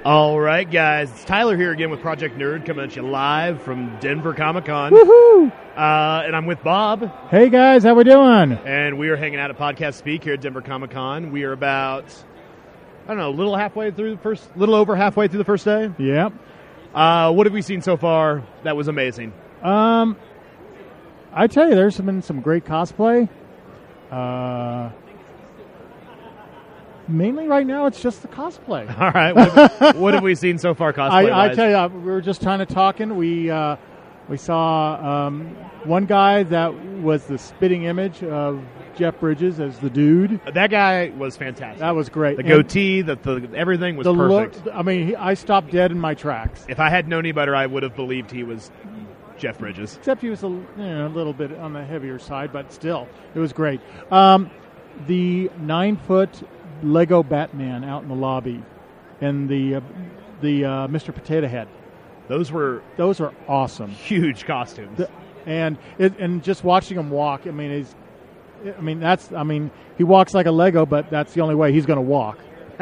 All right, guys. It's Tyler here again with Project Nerd coming at you live from Denver Comic-Con. Woohoo! And I'm with Bob. Hey, guys. How we doing? And we are hanging out at Podcast Speak here at Denver Comic-Con. We are about, I don't know, a little over halfway through the first day. Yep. What have we seen so far that was amazing? I tell you, there's been some great cosplay. Mainly right now, it's just the cosplay. All right. What have we seen so far cosplay-wise? I tell you, we were just kind of talking. We saw one guy that was the spitting image of Jeff Bridges as the dude. That guy was fantastic. That was great. The goatee, everything was perfect. I stopped dead in my tracks. If I had known any better, I would have believed he was Jeff Bridges. Except he was a little bit on the heavier side, but still, it was great. The 9-foot Lego Batman out in the lobby, and the Mr. Potato Head. Those are awesome. Huge costumes. And just watching him walk. He walks like a Lego, but that's the only way he's going to walk.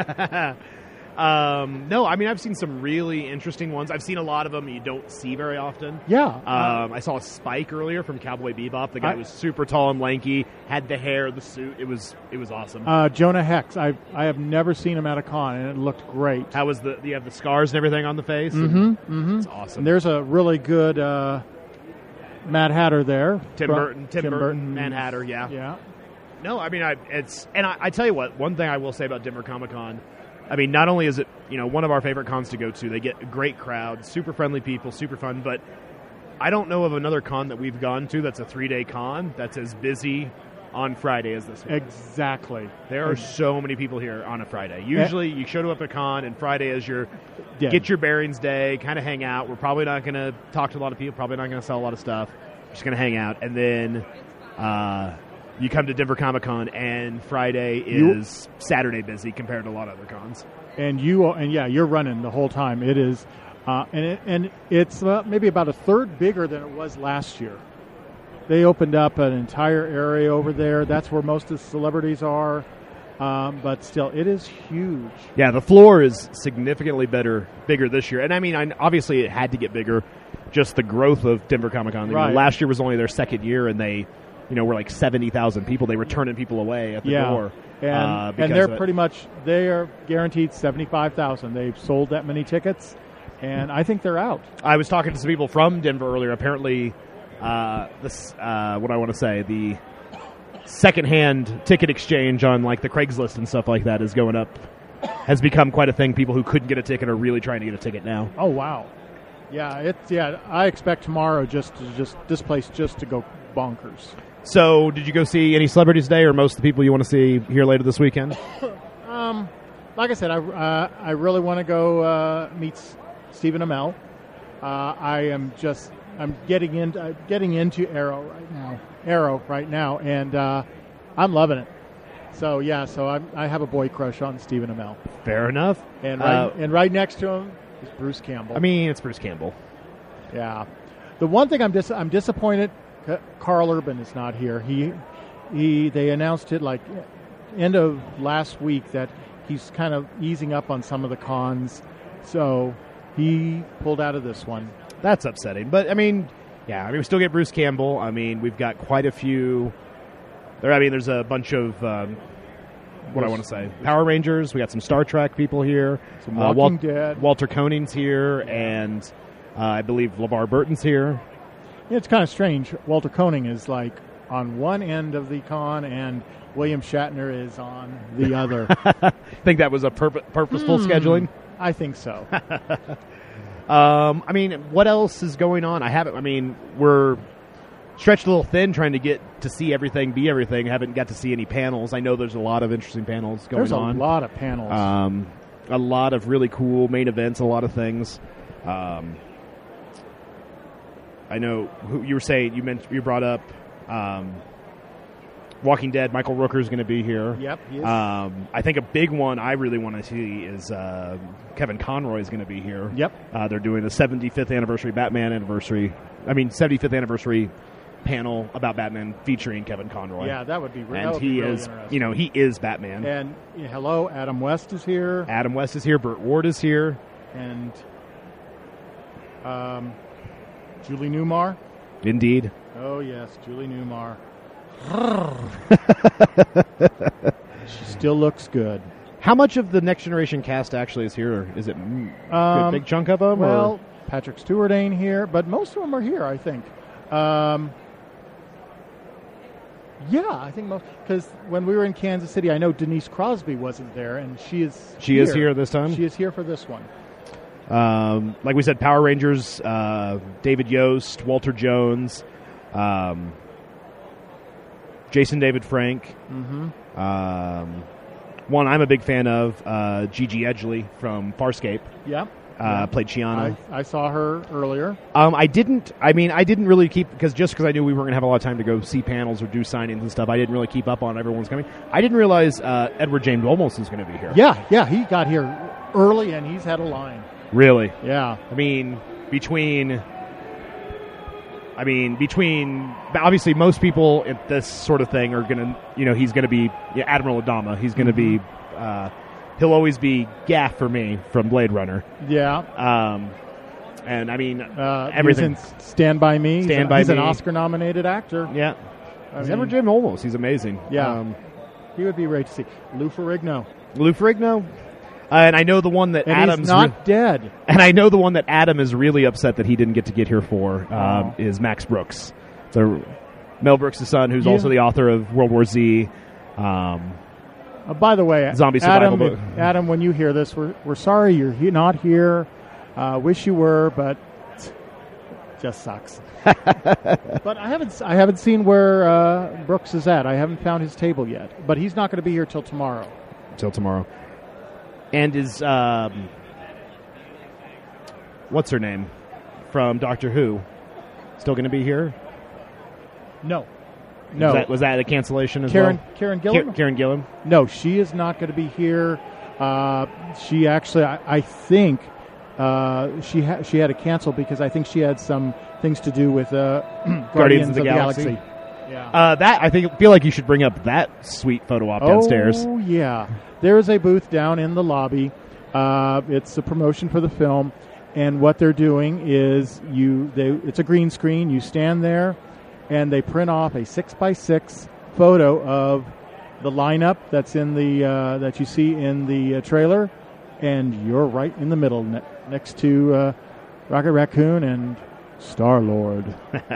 No, I've seen some really interesting ones. I've seen a lot of them you don't see very often. Yeah. I saw a Spike earlier from Cowboy Bebop. The guy was super tall and lanky, had the hair, the suit. It was awesome. Jonah Hex. I have never seen him at a con, and it looked great. How was you have the scars and everything on the face? Mm-hmm. It's awesome. And there's a really good Mad Hatter there. Tim Burton, Mad Hatter, yeah. Yeah. No, I tell you what, one thing I will say about Denver Comic-Con, not only is it, one of our favorite cons to go to, they get a great crowd, super friendly people, super fun, but I don't know of another con that we've gone to that's a 3-day con that's as busy on Friday as this one. Exactly. There are so many people here on a Friday. Usually you show up at a con and Friday is your get your bearings day, kind of hang out. We're probably not going to talk to a lot of people, probably not going to sell a lot of stuff. We're just going to hang out. And then you come to Denver Comic-Con, and Friday is Saturday busy compared to a lot of other cons. And you're running the whole time. It is, and it's maybe about a third bigger than it was last year. They opened up an entire area over there. That's where most of the celebrities are, but still, it is huge. Yeah, the floor is significantly bigger this year, and obviously it had to get bigger. Just the growth of Denver Comic-Con. Right. Last year was only their second year, and they. We're like 70,000 people. They were turning people away at the door. And they are guaranteed 75,000. They've sold that many tickets, and I think they're out. I was talking to some people from Denver earlier. Apparently, the secondhand ticket exchange on like the Craigslist and stuff like that is going up, has become quite a thing. People who couldn't get a ticket are really trying to get a ticket now. Oh, wow. Yeah, I expect tomorrow this place just to go bonkers. So, did you go see any celebrities today, or most of the people you want to see here later this weekend? Like I said, I really want to go meet Stephen Amell. I'm getting into Arrow right now, and I'm loving it. So I have a boy crush on Stephen Amell. Fair enough. And right next to him is Bruce Campbell. It's Bruce Campbell. Yeah. The one thing I'm disappointed. Carl Urban is not here. They announced it like end of last week that he's kind of easing up on some of the cons, so he pulled out of this one. That's upsetting, but we still get Bruce Campbell. We've got quite a few. There's a bunch of Power Rangers. We got some Star Trek people here. Some Walking Dead. Walter Koenig's here, and I believe LeVar Burton's here. It's kind of strange. Walter Koenig is like on one end of the con, and William Shatner is on the other. Think that was a purposeful scheduling? I think so. What else is going on? We're stretched a little thin trying to get to see everything, be everything. Haven't got to see any panels. I know there's a lot of interesting panels going on. There's a lot of panels. A lot of really cool main events, a lot of things. I know who you were saying. You brought up Walking Dead. Michael Rooker is going to be here. Yep. He is. I think a big one I really want to see is Kevin Conroy is going to be here. Yep. They're doing the 75th anniversary panel about Batman featuring Kevin Conroy. Yeah, that would be really and he is, interesting. He is Batman. And hello, Adam West is here. Adam West is here. Burt Ward is here. and Julie Newmar. Indeed. Oh, yes, Julie Newmar. She still looks good. How much of the Next Generation cast actually is here? Is it a big chunk of them? Well, Patrick Stewart ain't here, but most of them are here, I think. Yeah, I think most, because when we were in Kansas City, I know Denise Crosby wasn't there, and she is here this time? She is here for this one. Like we said, Power Rangers, David Yost, Walter Jones, Jason David Frank. Mm-hmm. One I'm a big fan of, Gigi Edgley from Farscape. Yeah. Played Chiana. I saw her earlier. I didn't really keep, because I knew we weren't going to have a lot of time to go see panels or do signings and stuff. I didn't really keep up on everyone's coming. I didn't realize Edward James Olmos is going to be here. Yeah, he got here early and he's had a line. Really? Yeah. Between obviously most people at this sort of thing are going to, he's going to be Admiral Adama. He's going to be, he'll always be Gaff for me from Blade Runner. Yeah. And He's everything. in Stand By Me. He's an Oscar-nominated actor. Yeah. He's Edward James Olmos. He's amazing. Yeah. He would be great to see. Lou Ferrigno. And I know the one that Adam's he's not dead. And I know the one that Adam is really upset that he didn't get to get here for is Max Brooks. So Mel Brooks' son, who's also the author of World War Z. By the way, zombie survival book. Adam, when you hear this, we're sorry you're not here. Wish you were, but just sucks. But I haven't seen where Brooks is at. I haven't found his table yet. But he's not going to be here till tomorrow. And is what's her name from Doctor Who still going to be here? No. Was that a cancellation as well? Karen Gillan? No, she is not going to be here. She actually, I think, she had to cancel because I think she had some things to do with Guardians of the Galaxy. Yeah. I feel like you should bring up that sweet photo op downstairs. Oh yeah, there is a booth down in the lobby. It's a promotion for the film, and what they're doing is it's a green screen. You stand there, and they print off a 6x6 photo of the lineup that's in the that you see in the trailer, and you're right in the middle next to Rocket Raccoon and Star-Lord.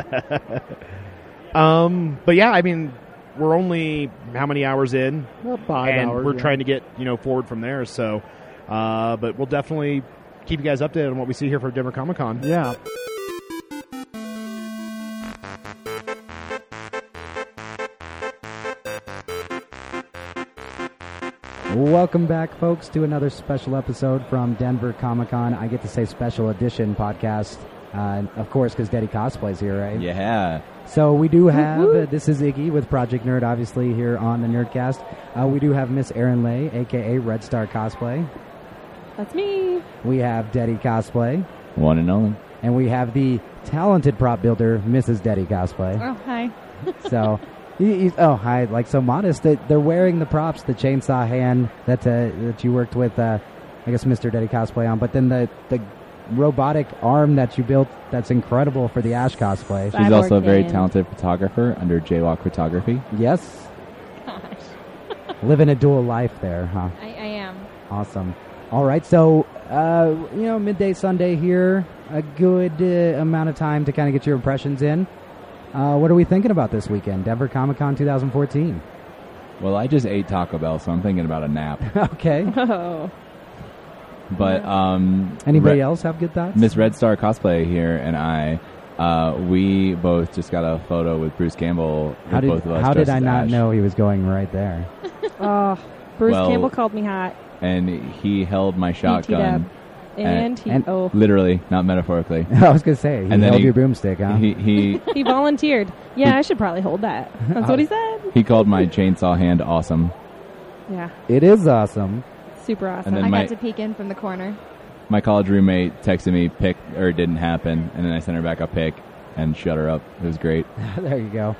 But yeah, we're only how many hours in? Well, 5 and hours. We're trying to get forward from there. So, but we'll definitely keep you guys updated on what we see here for Denver Comic Con. Yeah. Welcome back, folks, to another special episode from Denver Comic Con. I get to say special edition podcast, of course, because Deddy Cosplay's here, right? Yeah. So we do have, this is Iggy with Project Nerd, obviously, here on the Nerdcast. We do have Miss Erin Lay, a.k.a. Red Star Cosplay. That's me. We have Deddy Cosplay. One and only. And we have the talented prop builder, Mrs. Deddy Cosplay. Oh, hi. So... hi, like so modest. They're wearing the props, the chainsaw hand that you worked with, I guess, Mr. Deddy Cosplay on, but then the robotic arm that you built that's incredible for the Ash cosplay. She's also a very talented photographer under Jaywalk Photography. Yes. Gosh. Living a dual life there, huh? I am. Awesome. All right, so, midday Sunday here, a good amount of time to kind of get your impressions in. What are we thinking about this weekend? Denver Comic Con 2014. Well, I just ate Taco Bell, so I'm thinking about a nap. Okay. Oh. But anybody else have good thoughts? Miss Red Star Cosplay here and I, we both just got a photo with Bruce Campbell. How did I not know he was going right there? Bruce Campbell called me hot. And he held my shotgun. And literally, not metaphorically. I was going to say, he held your broomstick, huh? He volunteered. Yeah, I should probably hold that. That's what he said. He called my chainsaw hand awesome. Yeah. It is awesome. Super awesome. And then I got to peek in from the corner. My college roommate texted me, pick, or it didn't happen, and then I sent her back a pic and shut her up. It was great. There you go.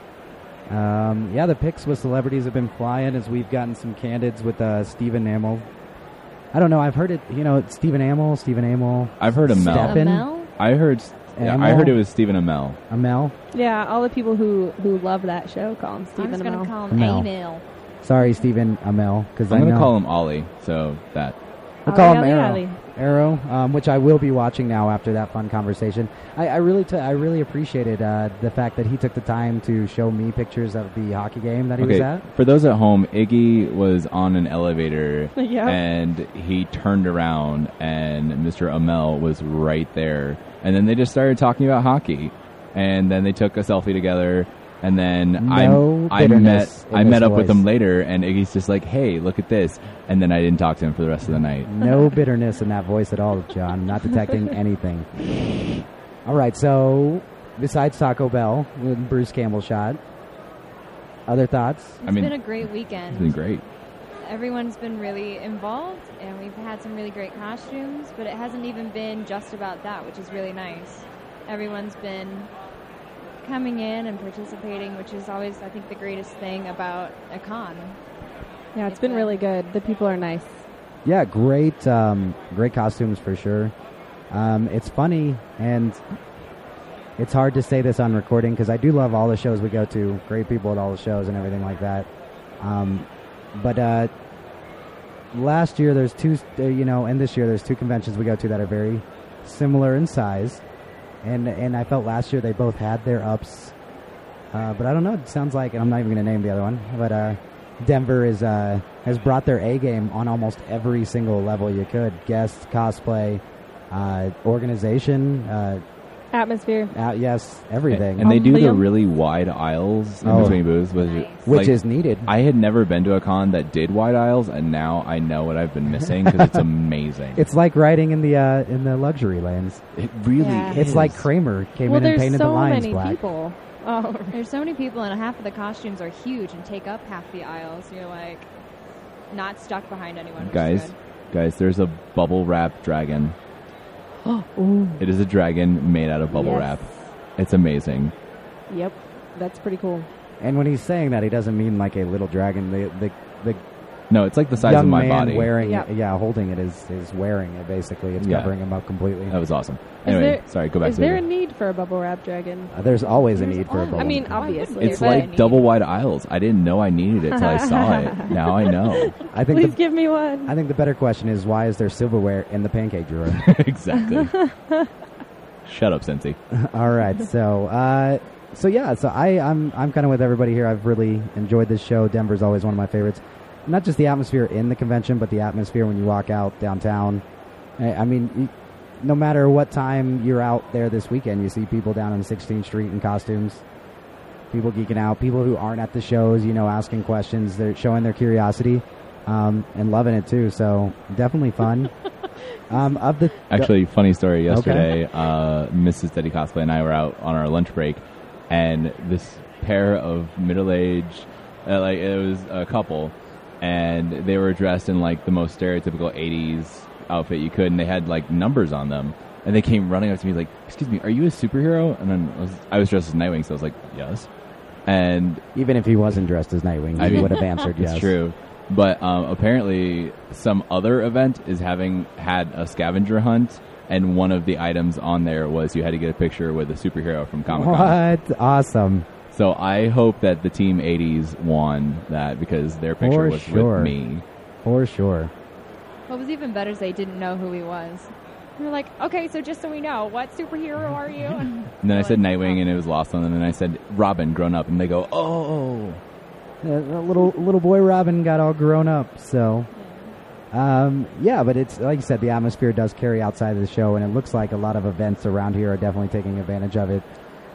The pics with celebrities have been flying as we've gotten some candids with Stephen Amell. I don't know. I've heard it. Stephen Amell. I've heard Amell. Amell? I heard it was Stephen Amell. Amell. Yeah, all the people who love that show call him I'm Stephen just going to Amell. call him Amell. Amell. Sorry, Stephen Amell, because I'm going to call him Ollie. So that. We'll call him Ollie, Arrow. Ollie. Arrow, which I will be watching now after that fun conversation. I really appreciated the fact that he took the time to show me pictures of the hockey game that he was at. For those at home, Iggy was on an elevator Yeah. and he turned around and Mr. Amell was right there. And then they just started talking about hockey. And then they took a selfie together. And then I met up with him later, and Iggy's just like, "Hey, look at this," and then I didn't talk to him for the rest of the night. No bitterness in that voice at all, John. Not detecting anything. All right, so besides Taco Bell, with Bruce Campbell shot, other thoughts? It's been a great weekend. It's been great. Everyone's been really involved, and we've had some really great costumes, but it hasn't even been just about that, which is really nice. Everyone's been coming in and participating, which is always, I think, the greatest thing about a con. Yeah, it's been really good. The people are nice. Yeah, great costumes for sure. It's funny, and it's hard to say this on recording because I do love all the shows we go to. Great people at all the shows and everything like that. But last year there's two, and this year there's two conventions we go to that are very similar in size. And I felt last year they both had their ups. But I don't know. It sounds like, and I'm not even going to name the other one, but Denver has brought their A game on almost every single level you could. Guests, cosplay, organization. Atmosphere. Yes, everything. And they do the really wide aisles in between booths. Which is needed. I had never been to a con that did wide aisles, and now I know what I've been missing because it's amazing. It's like riding in the luxury lanes. It really is. It's like Kramer came in and painted the lines black. People. Oh. There's so many people, and half of the costumes are huge and take up half the aisles. You're like not stuck behind anyone. Guys, there's a bubble wrap dragon. It is a dragon made out of bubble wrap. It's amazing. Yep, that's pretty cool. And when he's saying that, he doesn't mean like a little dragon. The No, it's like the size young of my man body. Wearing it, holding it is wearing it basically. It's covering him up completely. That was awesome. Anyway, sorry, go back to Is there a need for a bubble wrap dragon? There's always a need for a bubble. I mean, obviously. It's like double wide aisles. I didn't know I needed it till I saw it. Now I know. Please give me one. I think the better question is, why is there silverware in the pancake drawer? Exactly. Shut up, Cincy. All right, so I'm kind of with everybody here. I've really enjoyed this show. Denver's always one of my favorites. Not just the atmosphere in the convention, but the atmosphere when you walk out downtown. I mean, no matter what time you're out there this weekend, you see people down on 16th Street in costumes, people geeking out, people who aren't at the shows, asking questions, they're showing their curiosity, and loving it too. So definitely fun. Actually, funny story. Yesterday, Mrs. Steady Cosplay and I were out on our lunch break, and this pair of middle-aged, it was a couple, and they were dressed in like the most stereotypical 80s outfit you could, and they had like numbers on them, and they came running up to me like, "Excuse me, are you a superhero?" And then I was dressed as Nightwing, so I was like, "Yes." And even if he wasn't dressed as Nightwing, he would have answered yes. It's true. But apparently some other event is had a scavenger hunt, and one of the items on there was you had to get a picture with a superhero from Comic-Con. What? Awesome. So I hope that the Team 80s won that because their picture was with me. For sure. What was even better is they didn't know who he was. We were like, okay, so just so we know, what superhero are you? And then I said Nightwing, and it was lost on them. And then I said Robin, grown up, and they go, "Oh." The little boy Robin got all grown up, so but it's like you said, the atmosphere does carry outside of the show, and it looks like a lot of events around here are definitely taking advantage of it.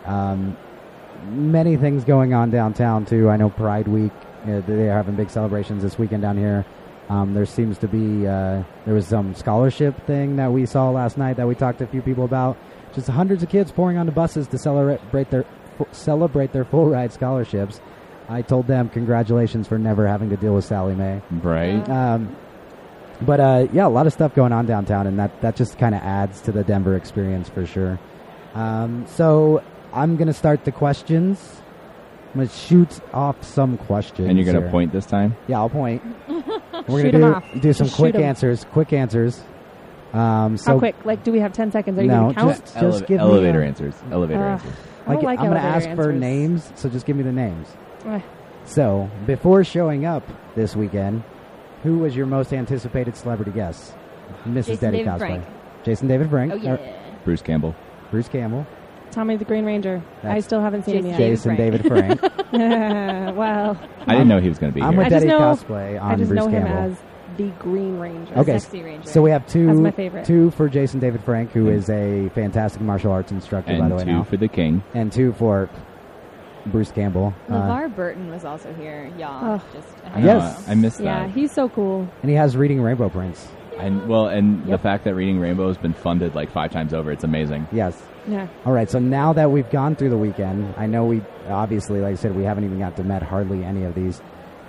Many things going on downtown too. I know Pride Week, they're having big celebrations this weekend down here. There seems to be there was some scholarship thing that we saw last night that we talked to a few people about. Just hundreds of kids pouring onto buses to celebrate their full ride scholarships. I told them congratulations for never having to deal with Sally Mae. Right. But a lot of stuff going on downtown, and that just kind of adds to the Denver experience for sure. So I'm going to start the questions. I'm going to shoot off some questions. And you're going to point this time? Yeah, I'll point. We're Shoot 'em going off. to do some Just quick shoot 'em. answers. Quick answers. So How quick? Like, do we have 10 seconds? Are you No, going to count? just give me elevator answers. Elevator Ugh. answers. I don't like I'm going to elevator ask for answers. names, so just give me the names. Eh. So, before showing up this weekend, who was your most anticipated celebrity guest? Mrs. Jason Daddy David Cosplay. Frank. Jason David Frank. Oh yeah. Bruce Campbell. Bruce Campbell. Tommy the Green Ranger. I That's still haven't seen him yet. Jason David Frank. Well, I didn't know he was going to be I'm here. with I just Daddy know- Cosplay on I just Bruce know him Campbell. as the Green Ranger. Okay. Sexy Ranger. So we have That's my two favorite. two for Jason David Frank, who is a fantastic martial arts instructor, by and the way, 2 now. for the king. And 2 for Bruce Campbell. LeVar Burton was also here, y'all. Oh. Just I know, Yes. I missed Yeah, that. he's so cool. And he has Reading Rainbow Prince. And the fact that Reading Rainbow has been funded like 5 times over, it's amazing. Yes. Yeah. All right, so now that we've gone through the weekend, I know we, obviously, like I said, we haven't even got to met hardly any of these.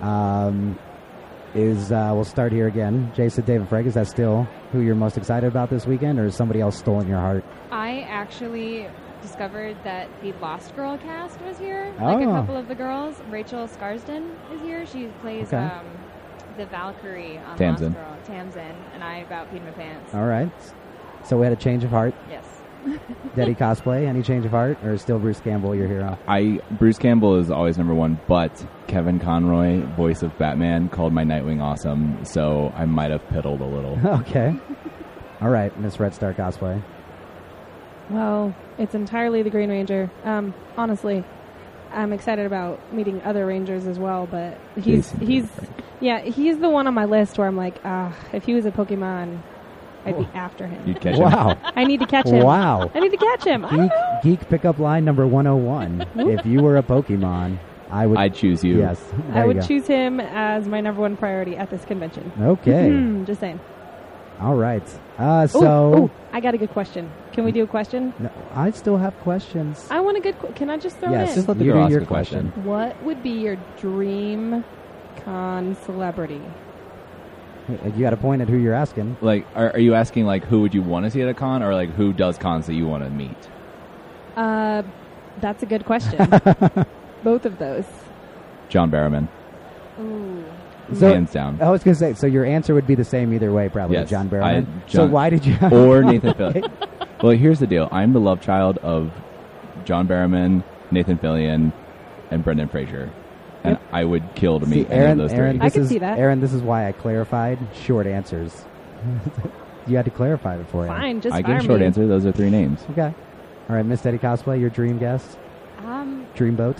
We'll start here again. Jason David Frank, is that still who you're most excited about this weekend, or has somebody else stolen your heart? I actually discovered that the Lost Girl cast was here. Like a Oh. couple of the girls. Rachel Scarsden is here. She plays Okay. the Valkyrie on Tamsin. Lost Girl. Tamsin. And I about peed my pants. All right. So we had a change of heart. Yes. Daddy Cosplay, any change of heart, or still Bruce Campbell your hero? Bruce Campbell is always number 1, but Kevin Conroy, voice of Batman, called my Nightwing awesome, so I might have piddled a little. Okay. All right, Miss Red Star Cosplay. Well, it's entirely the Green Ranger. Honestly, I'm excited about meeting other Rangers as well, but he's the one on my list where I'm like, if he was a Pokemon, I'd be after him. You'd catch him. Wow. I need to catch him. Wow. I need to catch him. I don't know. Geek pickup line number 101. If you were a Pokemon, I'd choose you. Yes. I there would you go. choose him as my number 1 priority at this convention. Okay. Just saying. All right. Ooh, I got a good question. Can we do a question? No, I still have questions. I want a good. Can I just throw Yes. it in? Just let the You girl do ask your a question. What would be your dream con celebrity? You got to point at who you're asking. Like, are you asking, like, who would you want to see at a con, or, like, who does cons that you want to meet? That's a good question. Both of those. John Barrowman. Ooh. So, hands down. I was going to say, so your answer would be the same either way, probably, Yes. John Barrowman. So John- why did you... Or Nathan Fillion. Well, here's the deal. I'm the love child of John Barrowman, Nathan Fillion, and Brendan Fraser. And I would kill to meet any of those three. I can see that. Aaron, this is why I clarified short answers. You had to clarify it for you. Fine, just I fire give a short me. answer. Those are 3 names. Okay. All right, Miss Daddy Cosplay, your dream guest? Dreamboat?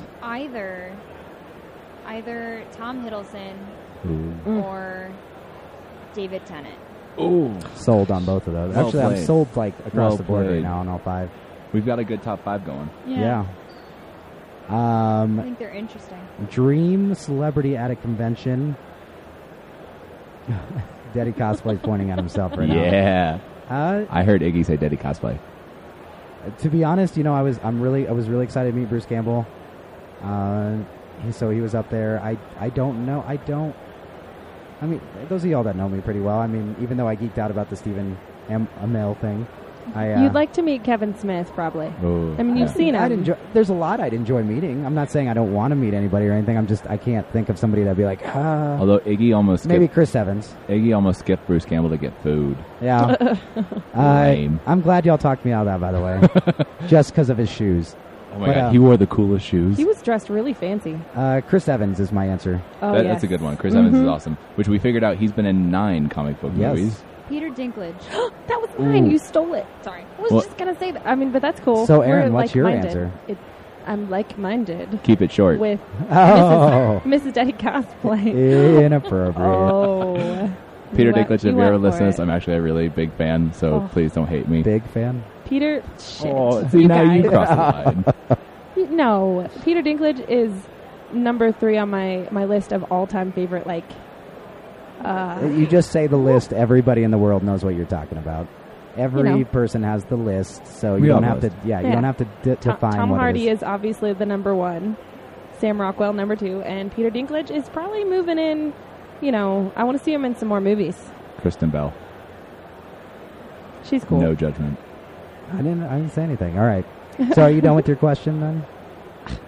Either Tom Hiddleston or David Tennant. Ooh. Sold on both of those. Well Actually, I'm played. sold like across Well the board right played. now on all 5. We've got a good top 5 going. Yeah. I think they're interesting. Dream celebrity at a convention. Daddy Cosplay pointing at himself right Yeah. now. I heard Iggy say Daddy Cosplay. To be honest, I was really excited to meet Bruce Campbell. So he was up there. I don't know. I mean, those of y'all that know me pretty well. I mean, even though I geeked out about the Stephen Amell thing, You'd like to meet Kevin Smith, probably. Oh, I mean, you've seen him. There's a lot I'd enjoy meeting. I'm not saying I don't want to meet anybody or anything. I can't think of somebody that'd be like, Although Iggy almost maybe skipped, Chris Evans. Iggy almost skipped Bruce Campbell to get food. Yeah. Lame. I'm glad y'all talked me out of that, by the way. Just because of his shoes. Oh my god, he wore the coolest shoes. He was dressed really fancy. Chris Evans is my answer. Oh, That's a good one. Chris Evans is awesome. Which we figured out he's been in 9 comic book movies. Peter Dinklage. That was mine. Ooh. You stole it. Sorry. I was just going to say that. I mean, but that's cool. So, Aaron, We're what's your like-minded. answer? I'm like-minded. Keep it short. With Oh. Mrs. Daddy Cosplay. Inappropriate. Oh. Peter Dinklage, if you ever listen to this, I'm I'm actually a really big fan, so please don't hate me. Big fan? Peter, shit. Oh, see, now you guys. crossed the line. No. Peter Dinklage is number 3 on my list of all-time favorite, You just say the list, everybody in the world knows what you're talking about. Every person has the list, so you don't have to. Yeah, you don't have to define. Tom what Hardy it is. is obviously the number 1. Sam Rockwell number 2, and Peter Dinklage is probably moving in. I want to see him in some more movies. Kristen Bell. She's cool. No judgment. I didn't say anything. All right. So are you done with your question then?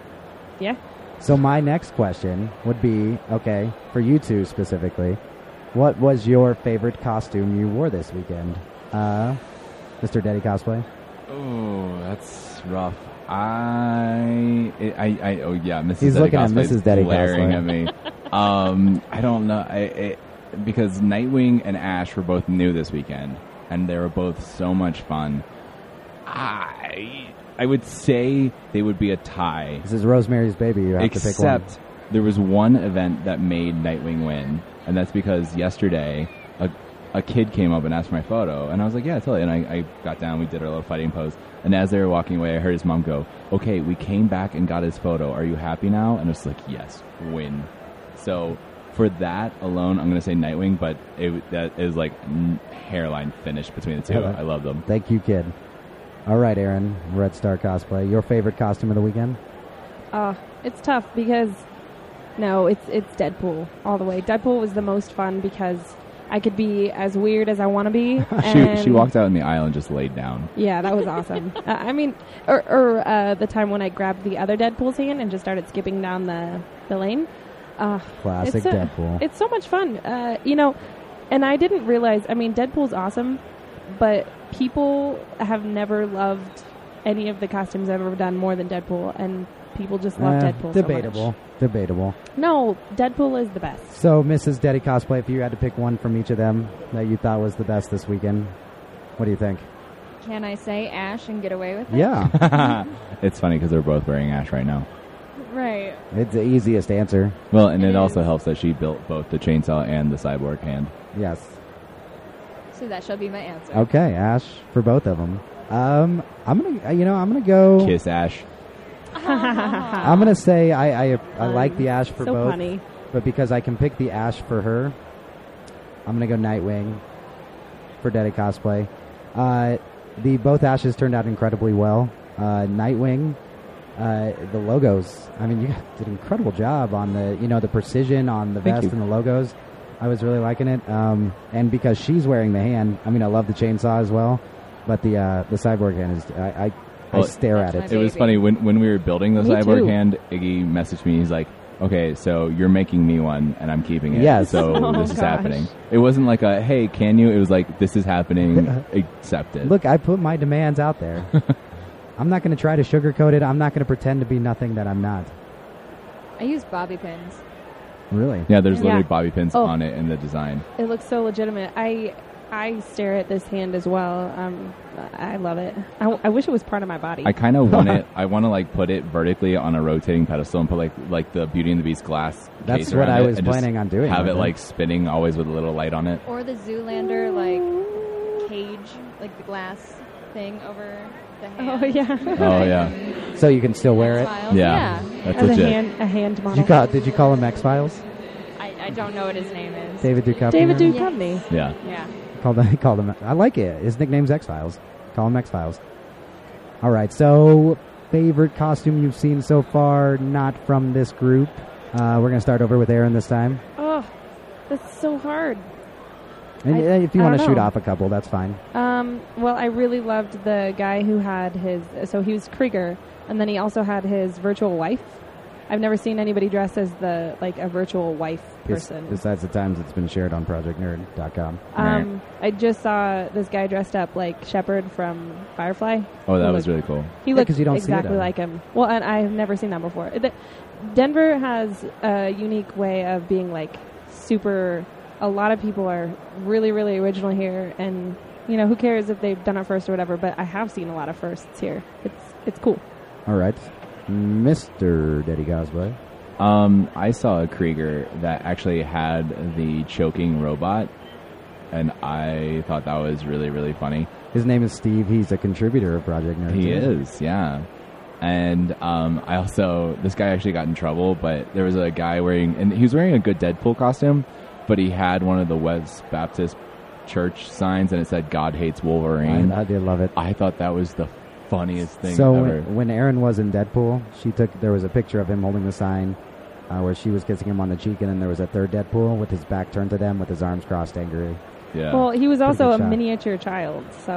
Yeah. So my next question would be, okay, for you two specifically, What was your favorite costume you wore this weekend, Mr. Daddy Cosplay? Oh, that's rough. Oh yeah, Mrs. He's Daddy looking at Mrs. Daddy glaring Cosplay. at me. I don't know. Because Nightwing and Ash were both new this weekend, and they were both so much fun. I would say they would be a tie. This is Rosemary's Baby. You have to pick one. Except there was one event that made Nightwing win, and that's because yesterday a kid came up and asked for my photo, and I was like, yeah, totally. And I got down, we did our little fighting pose, and as they were walking away, I heard his mom go, okay, we came back and got his photo. Are you happy now? And I was like, yes, win. So for that alone, I'm going to say Nightwing, but that is like hairline finish between the two. I love them. Thank you, kid. All right, Aaron, Red Star Cosplay, your favorite costume of the weekend? It's tough because, no, it's Deadpool all the way. Deadpool was the most fun because I could be as weird as I want to be. She walked out in the aisle and just laid down. Yeah, that was awesome. The time when I grabbed the other Deadpool's hand and just started skipping down the lane. Classic Deadpool. It's so much fun. And I didn't realize, Deadpool's awesome, but people have never loved any of the costumes I've ever done more than Deadpool, and people just love Deadpool debatable. so much. Debatable. No, Deadpool is the best. So, Mrs. Daddy Cosplay, if you had to pick one from each of them that you thought was the best this weekend, what do you think? Can I say Ash and get away with it? Yeah. It's funny because they're both wearing Ash right now. Right. It's the easiest answer. Well, and it also helps that she built both the chainsaw and the cyborg hand. Yes. So that shall be my answer. Okay, Ash for both of them. I'm gonna go. Kiss Ash. I'm gonna say I like the Ash for so both, funny. but because I can pick the Ash for her, I'm gonna go Nightwing for Daddy Cosplay. The both Ashes turned out incredibly well. Nightwing, the logos. You did an incredible job on the precision on the vest and the logos. I was really liking it. And because she's wearing the hand, I love the chainsaw as well. But the cyborg hand is I stare at it. It was funny when we were building the Me cyborg too. hand. Iggy messaged me. He's like, "Okay, so you're making me one, and I'm keeping it. Yes. So this is happening." It wasn't like a "Hey, can you?" It was like, "This is happening. Accept it." Look, I put my demands out there. I'm not going to try to sugarcoat it. I'm not going to pretend to be nothing that I'm not. I use bobby pins. Really? Yeah, there's literally Yeah. bobby pins Oh. on it in the design. It looks so legitimate. I stare at this hand as well. I love it. I wish it was part of my body. I kind of want it. I want to put it vertically on a rotating pedestal and put like the Beauty and the Beast glass. That's case what around I it was and just planning on doing. Have with it spinning always with a little light on it. Or the Zoolander, cage, the glass thing over the hand. Oh yeah. Oh yeah, so you can still wear it. X-Files. yeah. That's As legit. a hand model. Did you call him X-Files? I don't know what his name is. David Duchovny? David Yes. Duchovny. Yeah. Yeah. Called him. I like it. His nickname's X-Files. Call him X-Files. All right. So, favorite costume you've seen so far, not from this group. We're going to start over with Aaron this time. Oh, that's so hard. And if you I want to don't shoot know. off a couple, that's fine. Well, I really loved the guy who had so he was Krieger, and then he also had his virtual wife. I've never seen anybody dressed as a virtual wife person. Besides the times it's been shared on ProjectNerd.com. I just saw this guy dressed up like Shepard from Firefly. Oh, that He was looked- really cool. He looked 'cause you don't see it exactly on- like him. Well, and I've never seen that before. Denver has a unique way of being super. A lot of people are really, really original here, and who cares if they've done it first or whatever. But I have seen a lot of firsts here. It's cool. All right. Mr. Daddy Cosplay. I saw a Krieger that actually had the choking robot, and I thought that was really, really funny. His name is Steve. He's a contributor of Project Nerd. He is, yeah. And this guy actually got in trouble, but there was a guy and he was wearing a good Deadpool costume, but he had one of the West Baptist Church signs, and it said "God hates Wolverine." I did love it. I thought that was the funniest thing So ever. when Aaron was in Deadpool, there was a picture of him holding the sign where she was kissing him on the cheek, and then there was a third Deadpool with his back turned to them with his arms crossed angrily. Yeah. Well, he was also good a shot. miniature child, so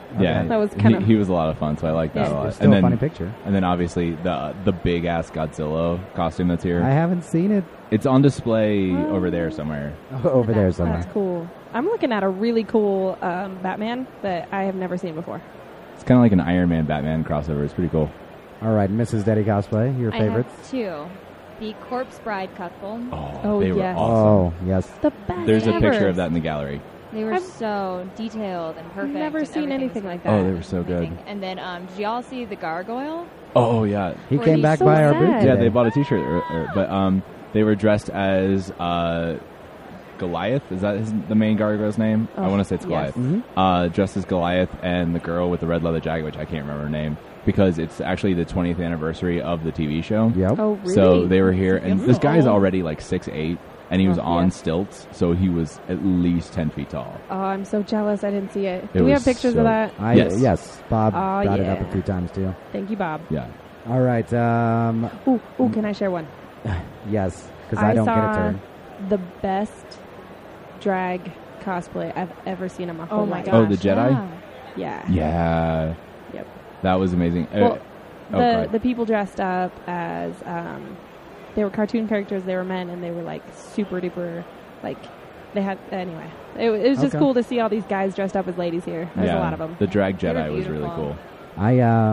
Yeah, that was kind of. He was a lot of fun, so I like that a lot. It's still a funny picture. And then obviously the big ass Godzilla costume that's here. I haven't seen it. It's on display over there somewhere. Over there somewhere. That's cool. I'm looking at a really cool Batman that I have never seen before. It's kind of like an Iron Man Batman crossover. It's pretty cool. All right, Mrs. Deddy Cosplay, your favorites? I have two. The Corpse Bride couple. Oh, they were yes. awesome. Oh, yes. The best. There's a ever. picture of that in the gallery. They were so detailed and perfect. I've never and seen everything anything was like that. Oh, they were so good. And then, did y'all see the Gargoyle? Oh, yeah. He Or came he's back so by our sad. booth today. Yeah, they bought a T-shirt, but they were dressed as Goliath. Is that the main gargoyle's name? I want to say it's yes. Goliath. Dressed as Goliath and the girl with the red leather jacket, which I can't remember her name, because it's actually the 20th anniversary of the TV show. Yep. Oh, really? So they were here, and this guy's Oh. already like 6'8", and he was on yeah. stilts, so he was at least 10 feet tall. Oh, I'm so jealous. I didn't see it. It Do we was have pictures so- of that? Yes. Bob Oh, brought it up yeah. a few times, too. Thank you, Bob. Yeah. All right. Ooh, can I share one? Yes, because I don't get a turn. The best drag cosplay I've ever seen in my whole Oh my life. gosh. Oh, the Jedi? Yeah. Yeah. Yeah. Yep. That was amazing. Well, go ahead. the people dressed up as they were cartoon characters. They were men, and they were like super duper like they had anyway. It was just Okay. cool to see all these guys dressed up as ladies here. There's a lot of them, The drag They were Jedi was really beautiful. cool. I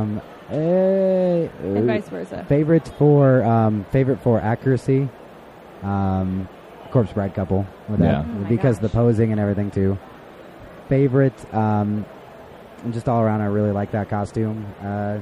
and vice versa. favorite for accuracy. Corpse Bride couple with that Yeah. Oh my because gosh. the posing and everything too. Favorite, just all around. I really like that costume. I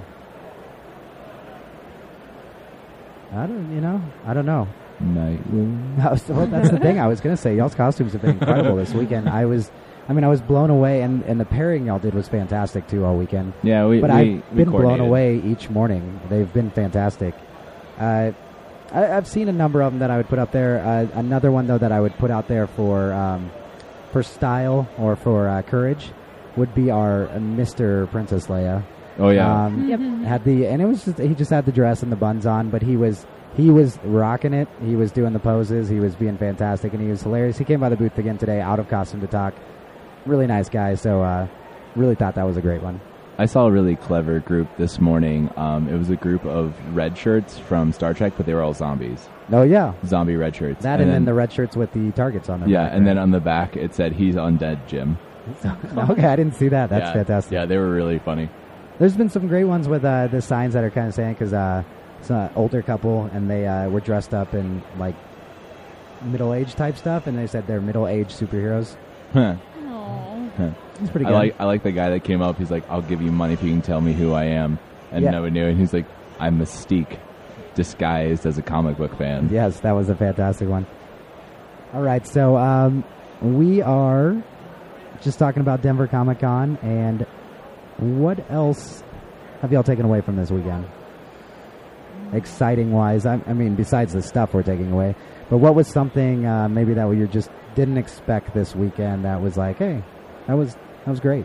don't know. Nice. Well, that's the thing. I was gonna say y'all's costumes have been incredible this weekend. I was blown away, and the pairing y'all did was fantastic too all weekend. Yeah, I've been blown coordinated. away each morning. They've been fantastic. I've seen a number of them that I would put up there. Another one though that I would put out there for style or for courage would be our Mr. Princess Leia. Oh yeah. He just had the dress and the buns on, but he was rocking it. He was doing the poses. He was being fantastic, and he was hilarious. He came by the booth again today, out of costume to talk. Really nice guy. So really thought that was a great one. I saw a really clever group this morning. It was a group of red shirts from Star Trek, but they were all zombies. Oh yeah, Zombie red shirts. that and then the red shirts with the targets on them. Yeah, and then on the back it said, "He's undead, Jim." Okay, I didn't see that. That's fantastic. Yeah, they were really funny. There's been some great ones with the signs that are kind of saying, because it's an older couple and they were dressed up in like middle-aged type stuff, and they said they're middle-aged superheroes. Huh. Aw. It's pretty good. I like the guy that came up. He's like, "I'll give you money if you can tell me who I am," and Yeah. no one knew. And he's like, "I'm Mystique, disguised as a comic book fan." Yes, that was a fantastic one. All right, so we are just talking about Denver Comic Con, and what else have y'all taken away from this weekend? Exciting wise, I mean, besides the stuff we're taking away, but what was something maybe that you just didn't expect this weekend that was like, hey, that was great?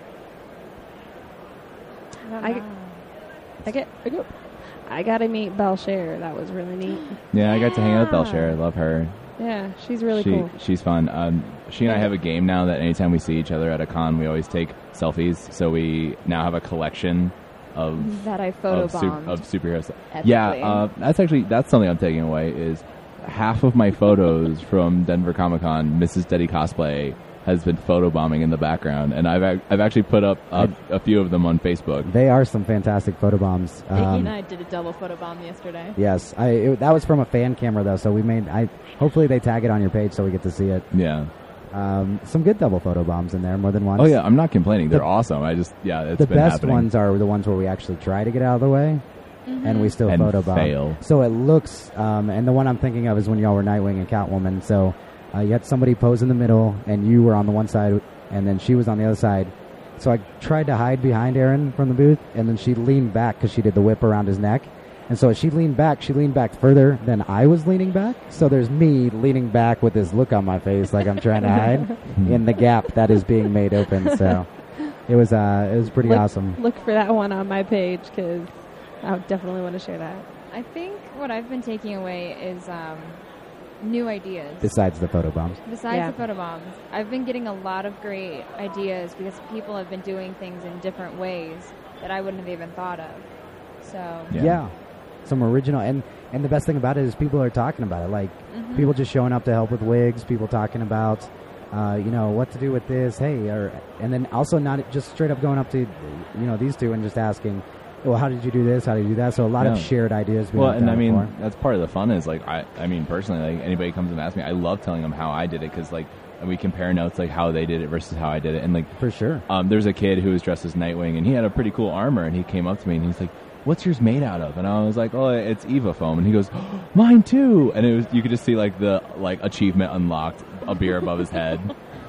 I got to meet Belcher. That was really neat. Yeah, I got to hang out with Yeah. Belcher. I love her. Yeah, she's really cool. She's fun. She and I have a game now that anytime we see each other at a con, we always take selfies. So we now have a collection of That I of photobombed. superheroes. epically. Yeah, that's something I'm taking away. Is half of my photos from Denver Comic Con, Mrs. Deddy Cosplay has been photobombing in the background, and I've actually put up a few of them on Facebook. They are some fantastic photobombs. Iggy and I did a double photobomb yesterday. Yes, that was from a fan camera though, so we made. Hopefully they tag it on your page so we get to see it. Yeah. Some good double photo bombs in there, more than once. Oh yeah, I'm not complaining. They're awesome. It's The been best happening. ones are the ones where we actually try to get out of the way, and we still And photobomb. fail. So it looks, and the one I'm thinking of is when y'all were Nightwing and Catwoman. So you had somebody pose in the middle, and you were on the one side, and then she was on the other side. So I tried to hide behind Aaron from the booth, and then she leaned back because she did the whip around his neck. And so as she leaned back further than I was leaning back. So there's me leaning back with this look on my face like I'm trying to hide in the gap that is being made open. So it was pretty awesome. Look for that one on my page because I definitely want to share that. I think what I've been taking away is new ideas. Besides the photobombs. Besides the photobombs. I've been getting a lot of great ideas because people have been doing things in different ways that I wouldn't have even thought of. So yeah. Some original, and the best thing about it is people are talking about it. Like people just showing up to help with wigs, people talking about, what to do with this. Hey, and then also not just straight up going up to, these two and just asking, well, how did you do this? How did you do that? So a lot of shared ideas. Well, and I mean, that's part of the fun is like, I mean, personally, like anybody comes and asks me, I love telling them how I did it because like we compare notes like how they did it versus how I did it. And like, for sure. There's a kid who was dressed as Nightwing and he had a pretty cool armor and he came up to me and he's like, what's yours made out of? And I was like, oh, it's Eva foam. And he goes, oh, mine too. And it was, you could just see like the achievement unlocked, a beer above his head.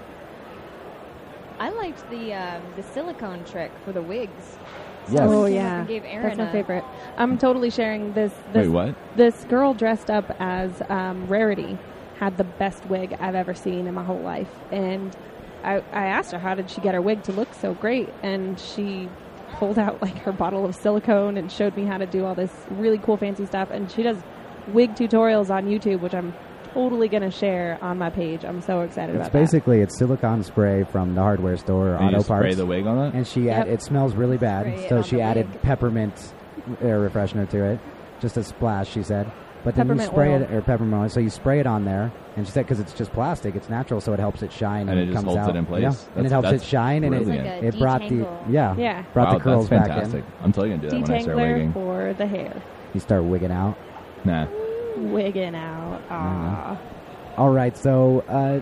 I liked the silicone trick for the wigs. Yes. Oh yeah, gave Aaron that's my favorite. I'm totally sharing this. Wait, what? This girl dressed up as Rarity had the best wig I've ever seen in my whole life, and I asked her how did she get her wig to look so great, and she pulled out like her bottle of silicone and showed me how to do all this really cool fancy stuff. And she does wig tutorials on YouTube, which I'm totally going to share on my page. I'm so excited about that. It's silicone spray from the hardware store, and Auto you Parts. Spray the wig on it? And she it smells really bad, so she added peppermint air refreshener to it. Just a splash, she said. But then you spray it, or peppermint oil, so you spray it on there. And she said because it's just plastic, it's natural, so it helps it shine and it just comes holds out. it in place. Yeah. And it helps it shine, and it brought the curls that's back fantastic. in. I'm totally gonna do that when I start wigging. For the hair. You start wigging out. Nah. Wigging out. Aww. All right, so a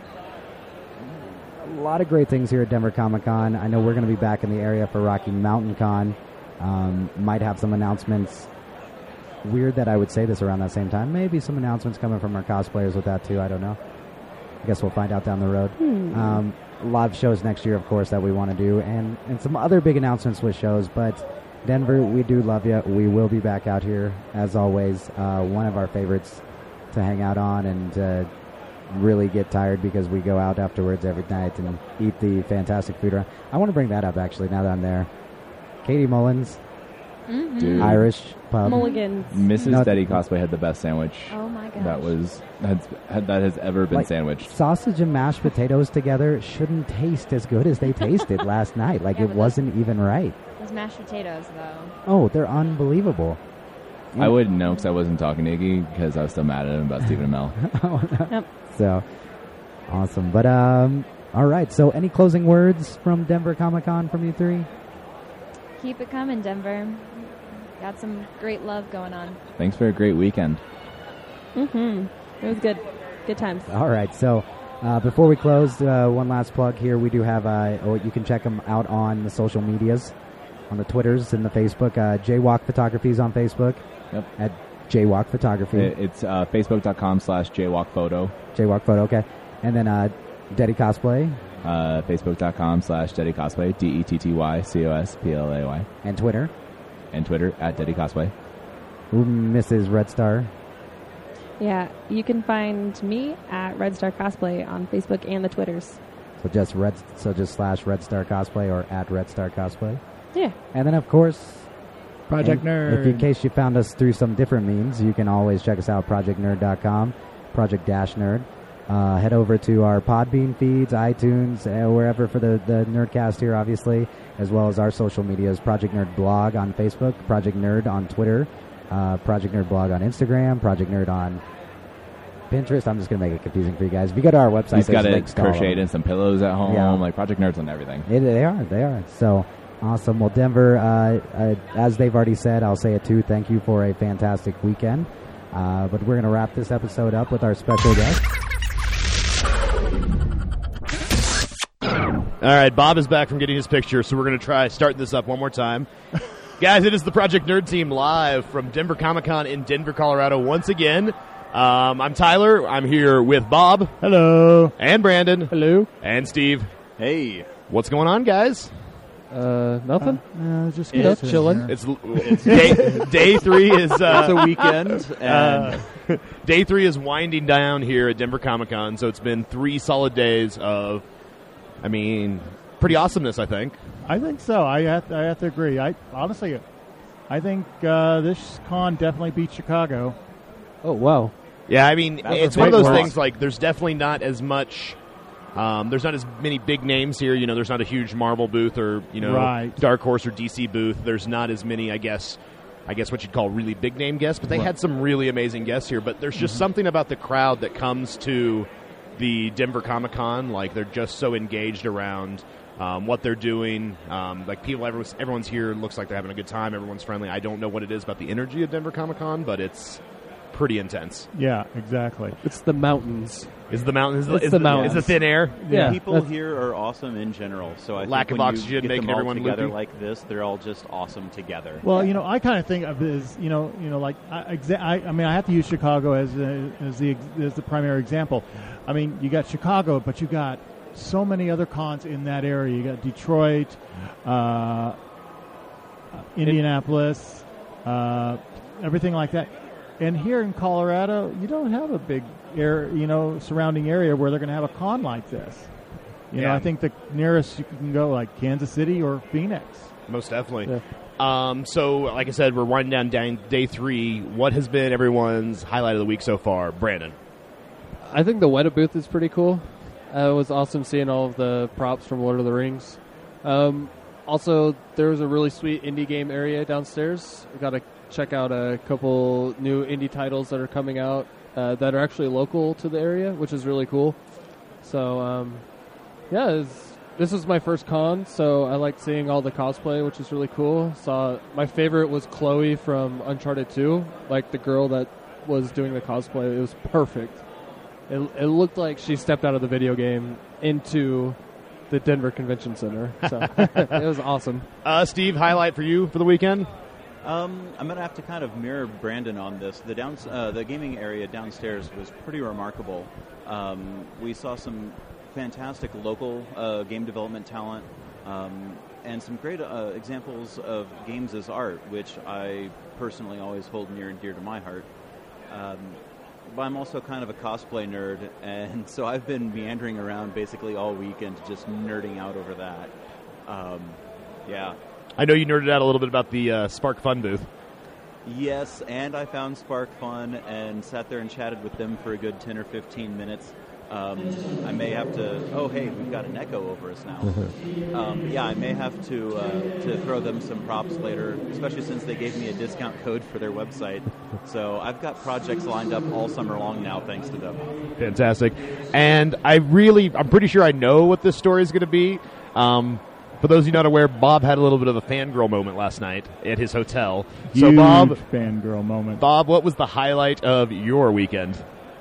lot of great things here at Denver Comic-Con. I know we're going to be back in the area for Rocky Mountain Con. Might have some announcements. Weird that I would say this around that same time. Maybe some announcements coming from our cosplayers with that, too. I don't know. I guess we'll find out down the road. A lot of shows next year, of course, that we want to do, and some other big announcements with shows. But Denver, we do love you. We will be back out here, as always. One of our favorites to hang out on and really get tired because we go out afterwards every night and eat the fantastic food. I want to bring that up, actually, now that I'm there. Katie Mullins, Dude. Irish pub. Mulligans. Mrs. Detty Cosplay had the best sandwich. Oh my gosh. That has ever been sandwiched. Sausage and mashed potatoes together shouldn't taste as good as they tasted last night. Like, it wasn't even right. Those mashed potatoes, though. Oh, they're unbelievable. I wouldn't know because I wasn't talking to Iggy because I was still mad at him about Stephen Amell. Yep. So, awesome. But, all right. So, any closing words from Denver Comic-Con from you three? Keep it coming, Denver. Got some great love going on. Thanks for a great weekend. It was good. Good times. All right. So, before we close, one last plug here. We do have, you can check them out on the social medias, on the Twitters and the Facebook. Jaywalk Photography is on Facebook. Yep. At Jaywalk Photography. It's facebook.com/jaywalkphoto. Jaywalk Photo, okay. And then Detty Cosplay. Facebook.com/Detty Cosplay, DETTY COSPLAY. And Twitter. And Twitter at Detty Cosplay. Mrs. Red Star. Yeah, you can find me at Red Star Cosplay on Facebook and the Twitters. So just / Red Star Cosplay or at Red Star Cosplay. Yeah. And then of course, Project Nerd. In case you found us through some different means, you can always check us out, projectnerd.com, Project-Nerd. Head over to our Podbean feeds, iTunes, wherever for the Nerdcast here, obviously, as well as our social medias, Project Nerd Blog on Facebook, Project Nerd on Twitter, Project Nerd Blog on Instagram, Project Nerd on Pinterest. I'm just going to make it confusing for you guys. If you go to our website, he's got it crocheted and some pillows at home. Yeah. Like Project Nerd's on everything. They are. So awesome. Well, Denver, as they've already said, I'll say it too. Thank you for a fantastic weekend. But we're going to wrap this episode up with our special guest. All right, Bob is back from getting his picture, so we're going to try starting this up one more time. Guys, it is the Project Nerd team live from Denver Comic-Con in Denver, Colorado once again. I'm Tyler. I'm here with Bob. Hello. And Brandon. Hello. And Steve. Hey. What's going on, guys? Nothing. Just chilling. It's day 3 is it's a weekend, and day 3 is winding down here at Denver Comic-Con. So it's been 3 solid days of, pretty awesomeness, I think. I think so. I have to agree. I think this con definitely beat Chicago. oh wow, Yeah, I mean, it's one of those things, like, there's definitely not as much... there's not as many big names here. You know, there's not a huge Marvel booth or, you know, Dark Horse or DC booth. There's not as many, I guess what you'd call really big name guests, but they had some really amazing guests here. But there's just something about the crowd that comes to the Denver Comic-Con. Like, they're just so engaged around what they're doing. Like, people, everyone's here, looks like they're having a good time. Everyone's friendly. I don't know what it is about the energy of Denver Comic-Con, but it's pretty intense. Yeah, exactly. It's the mountains. Is the mountains? It's the mountains. Is the thin air? Yeah. People here are awesome in general. So I lack think of when oxygen you get making them all everyone together loopy? like this, they're all just awesome together. Well, you know, I kind of think of it as, you know, like I mean, I have to use Chicago as the primary example. I mean, you got Chicago, but you got so many other cons in that area. You got Detroit, Indianapolis, everything like that. And here in Colorado, you don't have a big surrounding area where they're going to have a con like this. You know, I think the nearest you can go, like Kansas City or Phoenix. Most definitely. Yeah. So, like I said, we're winding down day 3. What has been everyone's highlight of the week so far? Brandon. I think the Weta booth is pretty cool. It was awesome seeing all of the props from Lord of the Rings. Also, there was a really sweet indie game area downstairs. We got to check out a couple new indie titles that are coming out that are actually local to the area, which is really cool. So, this was my first con, so I liked seeing all the cosplay, which is really cool. My favorite was Chloe from Uncharted 2, like the girl that was doing the cosplay. It was perfect. It looked like she stepped out of the video game into the Denver Convention Center. So it was awesome. Steve, highlight for you for the weekend? I'm going to have to kind of mirror Brandon on this. The gaming area downstairs was pretty remarkable. We saw some fantastic local game development talent and some great examples of games as art, which I personally always hold near and dear to my heart. But I'm also kind of a cosplay nerd, and so I've been meandering around basically all weekend just nerding out over that. I know you nerded out a little bit about the Spark Fun booth. Yes, and I found Spark Fun and sat there and chatted with them for a good 10 or 15 minutes. I may have to... Oh, hey, we've got an echo over us now. I may have to throw them some props later, especially since they gave me a discount code for their website. So I've got projects lined up all summer long now, thanks to them. Fantastic. And I'm pretty sure I know what this story is going to be. For those of you not aware, Bob had a little bit of a fangirl moment last night at his hotel. Huge fangirl moment. Bob, what was the highlight of your weekend?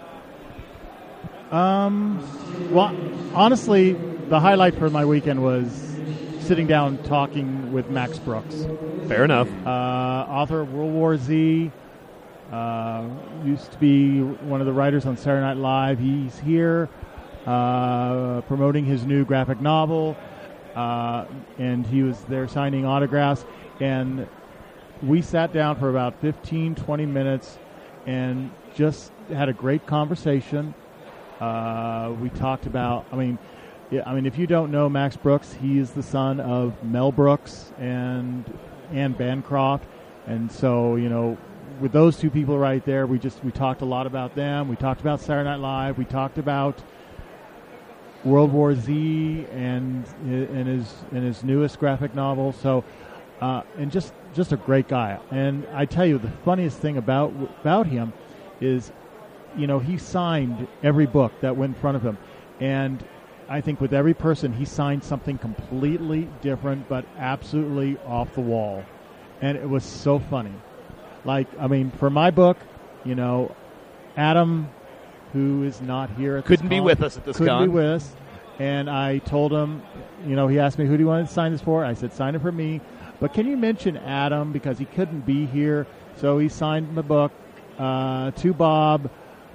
Well, honestly, the highlight for my weekend was sitting down talking with Max Brooks. Fair enough. Author of World War Z. Used to be one of the writers on Saturday Night Live. He's here promoting his new graphic novel. And he was there signing autographs, and we sat down for about 15, 20 minutes and just had a great conversation. We talked about, if you don't know Max Brooks, he is the son of Mel Brooks and Anne Bancroft, and so, with those two people right there, we talked a lot about them. We talked about Saturday Night Live. We talked about World War Z and his newest graphic novel. So, and just a great guy. And I tell you, the funniest thing about him is, he signed every book that went in front of him, and I think with every person he signed something completely different, but absolutely off the wall, and it was so funny. For my book, Adam, who is not here at couldn't be with us at this con. Couldn't be with us. And I told him, he asked me, who do you want to sign this for? I said, sign it for me. But can you mention Adam, because he couldn't be here. So he signed the book to Bob,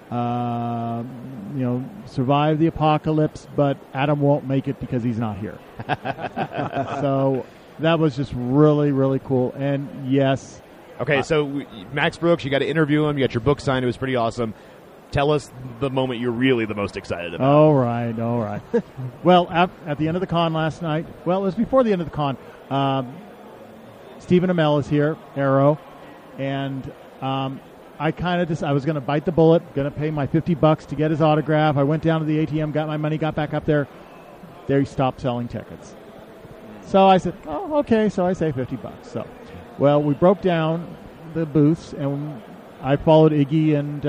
survive the apocalypse, but Adam won't make it because he's not here. So that was just really, really cool. And yes. Okay, so Max Brooks, you got to interview him. You got your book signed. It was pretty awesome. Tell us the moment you're really the most excited about. All right. Well, at the end of the con last night, it was before the end of the con, Stephen Amell is here, Arrow, and I was going to bite the bullet, going to pay my $50 to get his autograph. I went down to the ATM, got my money, got back up there. They stopped selling tickets. So I said, oh, okay. So I say $50. So, well, we broke down the booths, and I followed Iggy and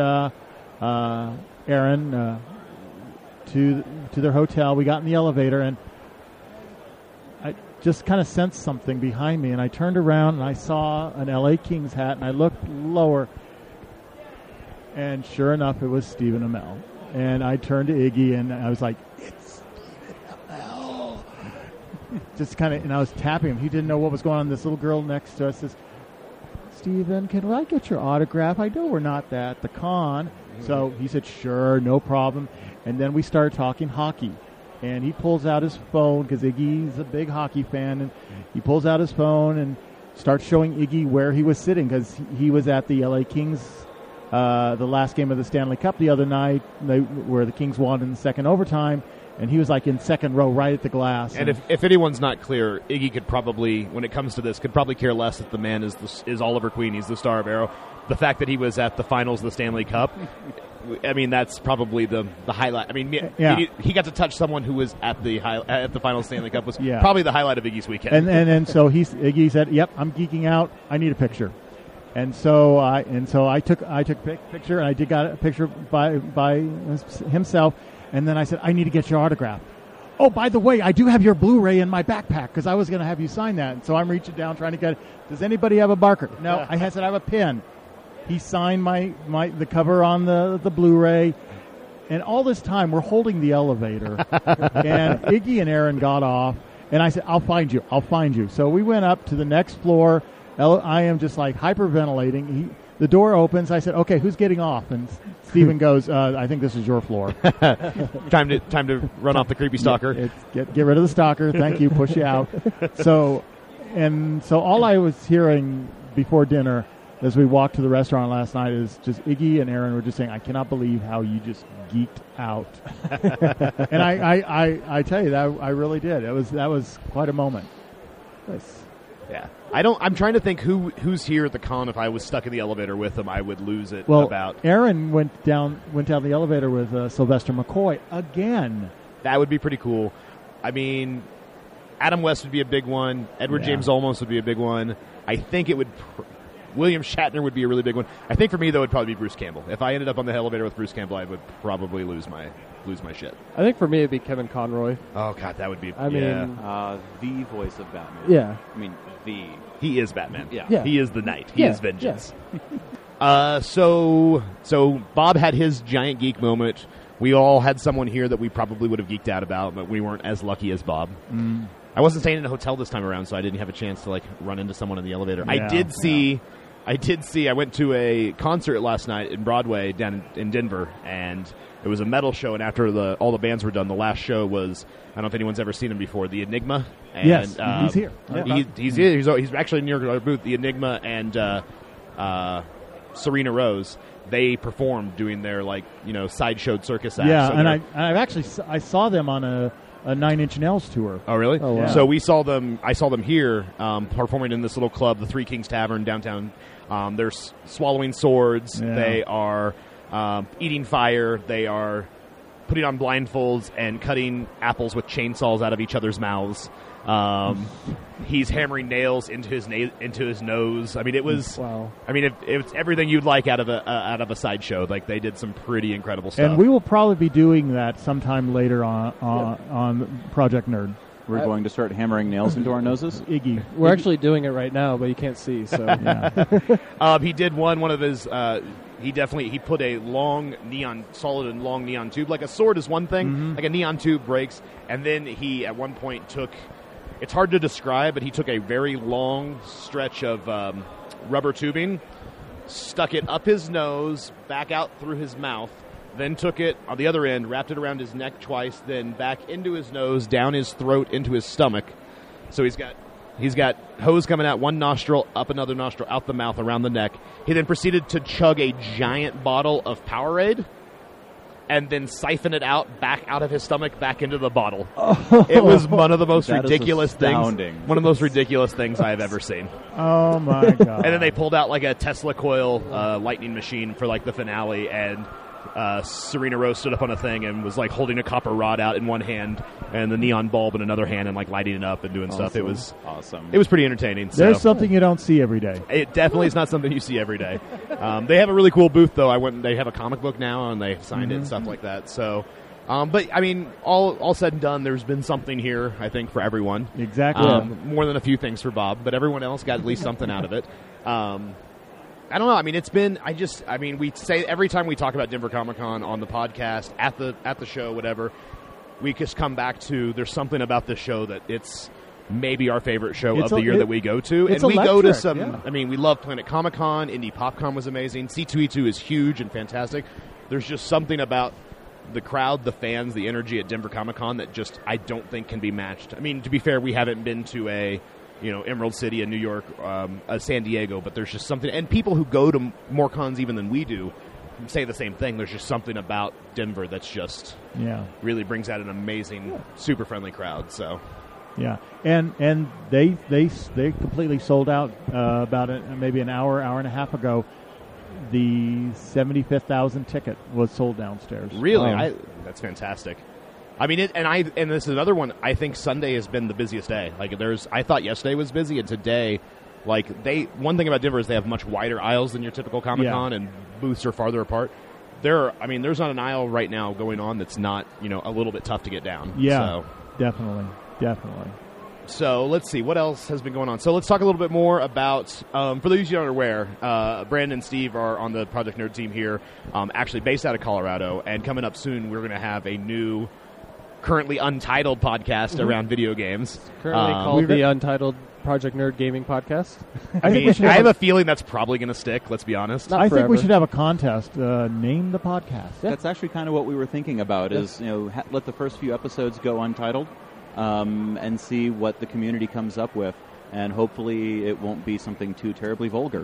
Aaron to their hotel. We got in the elevator, and I just kind of sensed something behind me, and I turned around, and I saw an LA Kings hat, and I looked lower, and sure enough, it was Stephen Amell. And I turned to Iggy, and I was like, it's Stephen Amell. Just kind of, and I was tapping him. He didn't know what was going on. This little girl next to us says, Stephen, can I get your autograph? I know we're not at the con. So he said, sure, no problem. And then we started talking hockey. And he pulls out his phone, because Iggy's a big hockey fan, and he pulls out his phone and starts showing Iggy where he was sitting, because he was at the LA Kings, the last game of the Stanley Cup the other night, where the Kings won in the second overtime, and he was like in second row right at the glass. And if anyone's not clear, Iggy could probably, when it comes to this, could probably care less that the man is Oliver Queen. He's the star of Arrow. The fact that he was at the finals of the Stanley Cup, I mean, that's probably the highlight. I mean, he got to touch someone who was at the final Stanley Cup was probably the highlight of Iggy's weekend. And so Iggy said, "Yep, I'm geeking out. I need a picture." And so I took a picture, and I got a picture by himself. And then I said, "I need to get your autograph." Oh, by the way, I do have your Blu-ray in my backpack, because I was going to have you sign that. And so I'm reaching down trying to get it. Does anybody have a marker? No, I said I have a pen. He signed the cover on the Blu-ray, and all this time we're holding the elevator, and Iggy and Aaron got off, and I said, I'll find you. So we went up to the next floor. I am just like hyperventilating. The door opens. I said, okay, who's getting off? And Stephen goes, I think this is your floor. Time to run off the creepy stalker. Get rid of the stalker. Thank you. Push you out. So all I was hearing before dinner as we walked to the restaurant last night is just Iggy and Aaron were just saying, I cannot believe how you just geeked out. And I tell you, that I really did. That was quite a moment. Nice. Yeah. I'm trying to think who's here at the con. If I was stuck in the elevator with them, I would lose it. Well, Aaron went down the elevator with Sylvester McCoy again. That would be pretty cool. I mean, Adam West would be a big one. Edward James Olmos would be a big one. I think it would... William Shatner would be a really big one. I think for me, though, it would probably be Bruce Campbell. If I ended up on the elevator with Bruce Campbell, I would probably lose my shit. I think for me, it'd be Kevin Conroy. Oh, God, that would be... I mean... the voice of Batman. Yeah. I mean, He is Batman. Yeah. He is the Knight. He is vengeance. So Bob had his giant geek moment. We all had someone here that we probably would have geeked out about, but we weren't as lucky as Bob. Mm. I wasn't staying in a hotel this time around, so I didn't have a chance to run into someone in the elevator. Yeah, I went to a concert last night in Broadway down in Denver, and it was a metal show, and after all the bands were done, the last show was, I don't know if anyone's ever seen him before, The Enigma. And, yes, he's here. He's here. He's actually near our booth. The Enigma and Serena Rose, they performed doing their sideshow circus act. Yeah, so and I saw them on a Nine Inch Nails tour. Oh, really? Oh, wow. So I saw them here performing in this little club, the Three Kings Tavern downtown. They're swallowing swords. Yeah. They are eating fire. They are putting on blindfolds and cutting apples with chainsaws out of each other's mouths. He's hammering nails into his nose. I mean, it was. Wow. I mean, it's everything you'd like out of a sideshow. They did some pretty incredible stuff. And we will probably be doing that sometime later on Project Nerd. We're going to start hammering nails into our noses? Iggy. We're actually doing it right now, but you can't see. So he did one of his. He put a solid and long neon tube. Like a sword is one thing, like a neon tube breaks, and then he at one point took. It's hard to describe, but he took a very long stretch of rubber tubing, stuck it up his nose, back out through his mouth, then took it on the other end, wrapped it around his neck twice, then back into his nose, down his throat, into his stomach. So he's got hose coming out one nostril, up another nostril, out the mouth, around the neck. He then proceeded to chug a giant bottle of Powerade. and then siphon it back out of his stomach back into the bottle. Oh, it was one of the most ridiculous things. One of the most ridiculous things I have ever seen. Oh my god! And then they pulled out like a Tesla coil lightning machine for like the finale, and Serena Rose stood up on a thing and was like holding a copper rod out in one hand and the neon bulb in another hand and like lighting it up and doing stuff. It was awesome. It was pretty entertaining. There's something you don't see every day. It definitely is not something you see every day. They have a really cool booth though. They have a comic book now and they've signed it and stuff like that. So, but I mean, all said and done, there's been something here, I think, for everyone. Exactly. More than a few things for Bob, but everyone else got at least something out of it. I don't know. I mean, it's been. We say every time we talk about Denver Comic Con on the podcast, at the show, whatever, we just come back to there's something about this show that it's maybe our favorite show of the year that we go to, and we go to some. Yeah. I mean, we love Planet Comic Con. Indie PopCon was amazing. C2E2 is huge and fantastic. There's just something about the crowd, the fans, the energy at Denver Comic Con that just I don't think can be matched. I mean, to be fair, we haven't been to a Emerald City in New York, San Diego, but there's just something, and people who go to more cons even than we do say the same thing. There's just something about Denver that's just really brings out an amazing, super friendly crowd. So, yeah, and they completely sold out about maybe an hour and a half ago. The 75,000 ticket was sold downstairs. Really, that's fantastic. I mean, and this is another one. I think Sunday has been the busiest day. Like, I thought yesterday was busy, and today, like, one thing about Denver is they have much wider aisles than your typical Comic-Con, and booths are farther apart. There's not an aisle right now going on that's not, a little bit tough to get down. Yeah, so. Definitely. So let's see what else has been going on. So let's talk a little bit more about. For those you aren't aware, Brandon and Steve are on the Project Nerd team here, actually based out of Colorado, and coming up soon, we're going to have a new, currently untitled podcast around video games. Currently called the Untitled Project Nerd Gaming Podcast. I have a feeling that's probably going to stick, let's be honest. I think we should have a contest. Name the podcast. Yeah. That's actually kind of what we were thinking about is, let the first few episodes go untitled and see what the community comes up with. And hopefully it won't be something too terribly vulgar.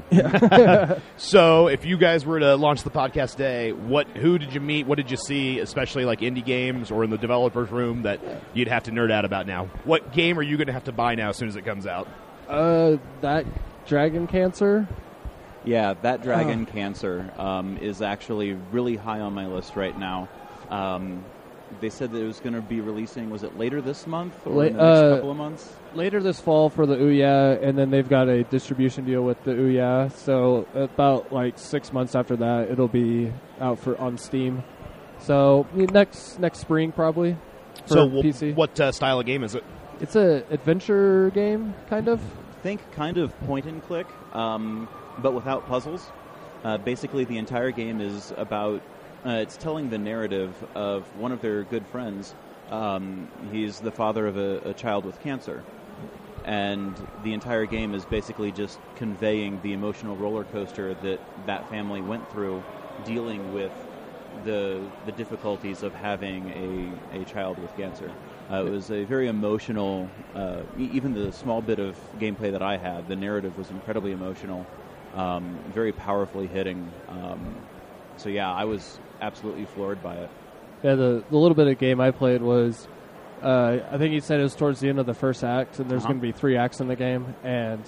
So if you guys were to launch the podcast today, who did you meet? What did you see, especially like indie games or in the developer's room that you'd have to nerd out about now? What game are you going to have to buy now as soon as it comes out? That Dragon Cancer. Yeah, that Dragon Cancer is actually really high on my list right now. They said that it was going to be releasing, was it later this month or in the next couple of months? Later this fall for the Ouya, and then they've got a distribution deal with the Ouya. So about like 6 months after that, it'll be out on Steam. So next spring probably for PC. What style of game is it? It's an adventure game, kind of. Think kind of point and click, but without puzzles. Basically, the entire game is about... it's telling the narrative of one of their good friends. He's the father of a child with cancer. And the entire game is basically just conveying the emotional roller coaster that family went through dealing with the difficulties of having a child with cancer. It was a very emotional, even the small bit of gameplay that I had, the narrative was incredibly emotional, very powerfully hitting. So yeah, I was absolutely floored by it. Yeah, the little bit of game I played was, I think you said it was towards the end of the first act, and there's going to be 3 acts in the game, and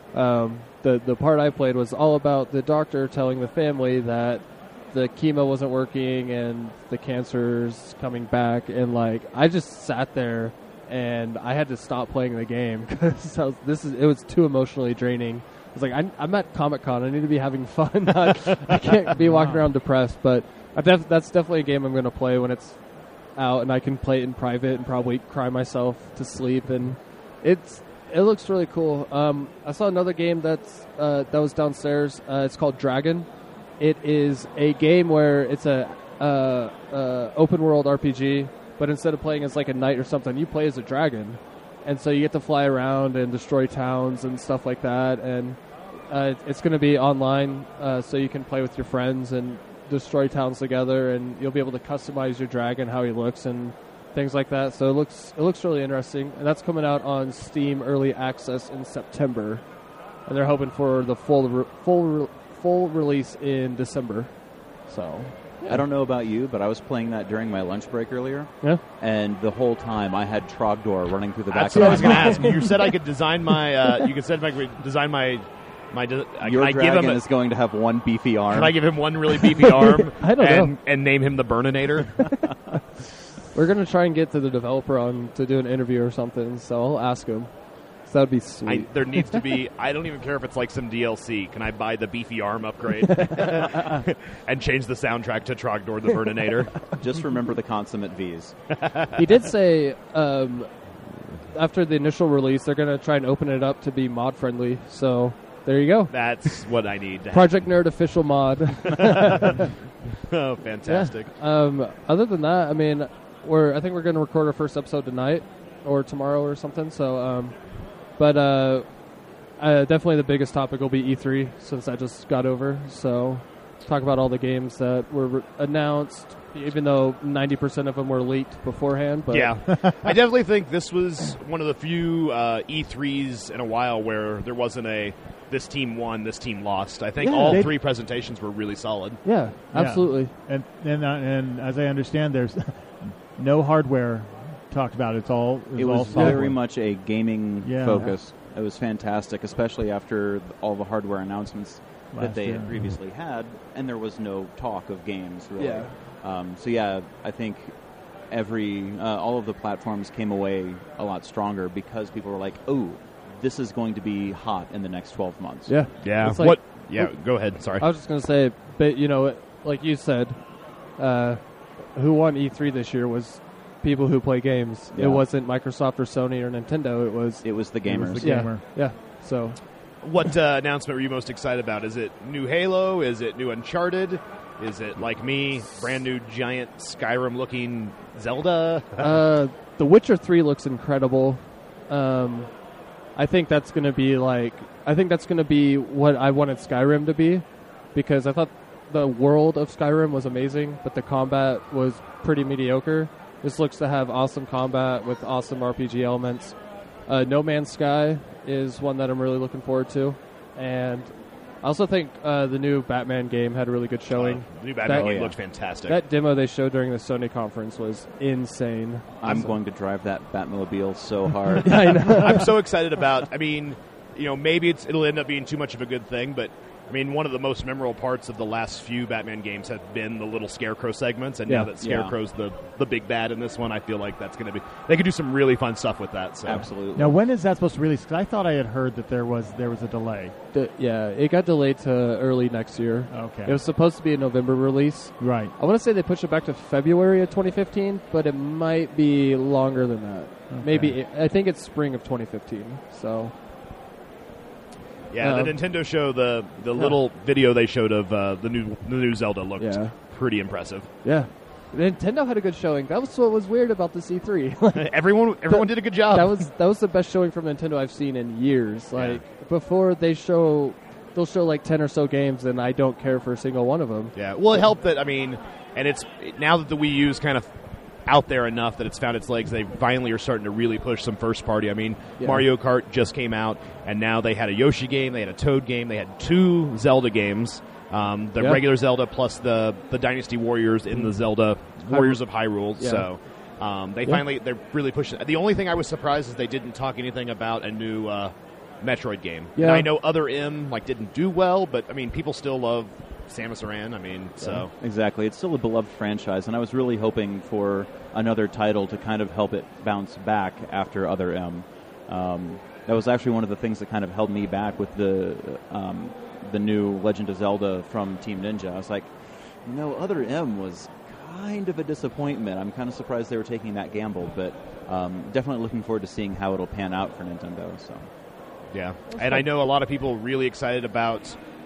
the part I played was all about the doctor telling the family that the chemo wasn't working and the cancer's coming back, and like I just sat there and I had to stop playing the game because it was too emotionally draining. I was like, I'm at Comic-Con. I need to be having fun. I can't be walking around depressed. But that's definitely a game I'm going to play when it's out, and I can play it in private and probably cry myself to sleep. And it looks really cool. I saw another game that was downstairs. It's called Dragon. It is a game where it's a open world RPG, but instead of playing as like a knight or something, you play as a dragon. And so you get to fly around and destroy towns and stuff like that. And it's going to be online, so you can play with your friends and destroy towns together. And you'll be able to customize your dragon, how he looks, and things like that. So it looks really interesting. And that's coming out on Steam Early Access in September. And they're hoping for the full release in December. So I don't know about you, but I was playing that during my lunch break earlier. Yeah. And the whole time I had Trogdor running through the back. That's what I was going to ask. You said I could design my. You said I could design my. Your dragon is going to have one beefy arm. Can I give him one really beefy arm? I don't know. And name him the Burninator? We're going to try and get to the developer to do an interview or something, so I'll ask him. So that would be sweet. There needs to be... I don't even care if it's like some DLC. Can I buy the beefy arm upgrade? And change the soundtrack to Trogdor the Burninator? Just remember the consummate V's. He did say after the initial release, they're going to try and open it up to be mod-friendly, so there you go. That's what I need. Project Nerd official mod. Oh, fantastic. Yeah. Other than that, I mean, I think we're going to record our first episode tonight or tomorrow or something, so... But definitely the biggest topic will be E3 since that just got over. So talk about all the games that were announced, even though 90% of them were leaked beforehand. But yeah, I definitely think this was one of the few E3s in a while where there wasn't a this team won, this team lost. I think all three presentations were really solid. Yeah, absolutely. Yeah. And as I understand, there's no hardware talked about. It was very much a gaming focus. It was fantastic, especially after all the hardware announcements that they had previously had, and there was no talk of games really. Yeah. I think all of the platforms came away a lot stronger because people were like, "Oh, this is going to be hot in the next 12 months." Yeah. It's like, go ahead. Sorry. I was just going to say, but like you said, who won E3 this year was people who play games. Yeah. It wasn't Microsoft or Sony or Nintendo. It was the gamers. It was the gamer. Yeah. So, what announcement were you most excited about? Is it new Halo? Is it new Uncharted? Is it, like me, brand new giant Skyrim-looking Zelda? The Witcher 3 looks incredible. I think that's going to be what I wanted Skyrim to be, because I thought the world of Skyrim was amazing, but the combat was pretty mediocre. This looks to have awesome combat with awesome RPG elements. No Man's Sky is one that I'm really looking forward to. And I also think the new Batman game had a really good showing. The new Batman game looked fantastic. That demo they showed during the Sony conference was insane. I'm going to drive that Batmobile so hard. I know. I'm so excited about, maybe it'll end up being too much of a good thing, but one of the most memorable parts of the last few Batman games have been the little Scarecrow segments, and now that Scarecrow's the big bad in this one, I feel like that's going to be... They could do some really fun stuff with that. So. Absolutely. Now, when is that supposed to release? Because I thought I had heard that there was a delay. It got delayed to early next year. Okay. It was supposed to be a November release. Right. I want to say they pushed it back to February of 2015, but it might be longer than that. Okay. Maybe, I think it's spring of 2015, so... Yeah, the Nintendo show, the little video they showed of the new Zelda looked pretty impressive. Yeah. Nintendo had a good showing. That was what was weird about the E3. everyone did a good job. That was the best showing from Nintendo I've seen in years. Before they'll show like 10 or so games, and I don't care for a single one of them. Yeah. Well, it helped that and it's now that the Wii U's kind of out there enough that it's found its legs. They finally are starting to really push some first party. Mario Kart just came out, and now they had a Yoshi game, they had a Toad game, they had 2 Zelda games, the regular Zelda plus the Dynasty Warriors in the Zelda Warriors of Hyrule. Yeah. So they're really pushing. The only thing I was surprised is they didn't talk anything about a new Metroid game. Yeah. And I know Other M didn't do well, but people still love Samus Aran. So exactly, it's still a beloved franchise, and I was really hoping for another title to kind of help it bounce back after Other M. That was actually one of the things that kind of held me back with the new Legend of Zelda from Team Ninja. I was like, Other M was kind of a disappointment. I'm kind of surprised they were taking that gamble, but definitely looking forward to seeing how it'll pan out for Nintendo. So, yeah, and I know a lot of people really excited about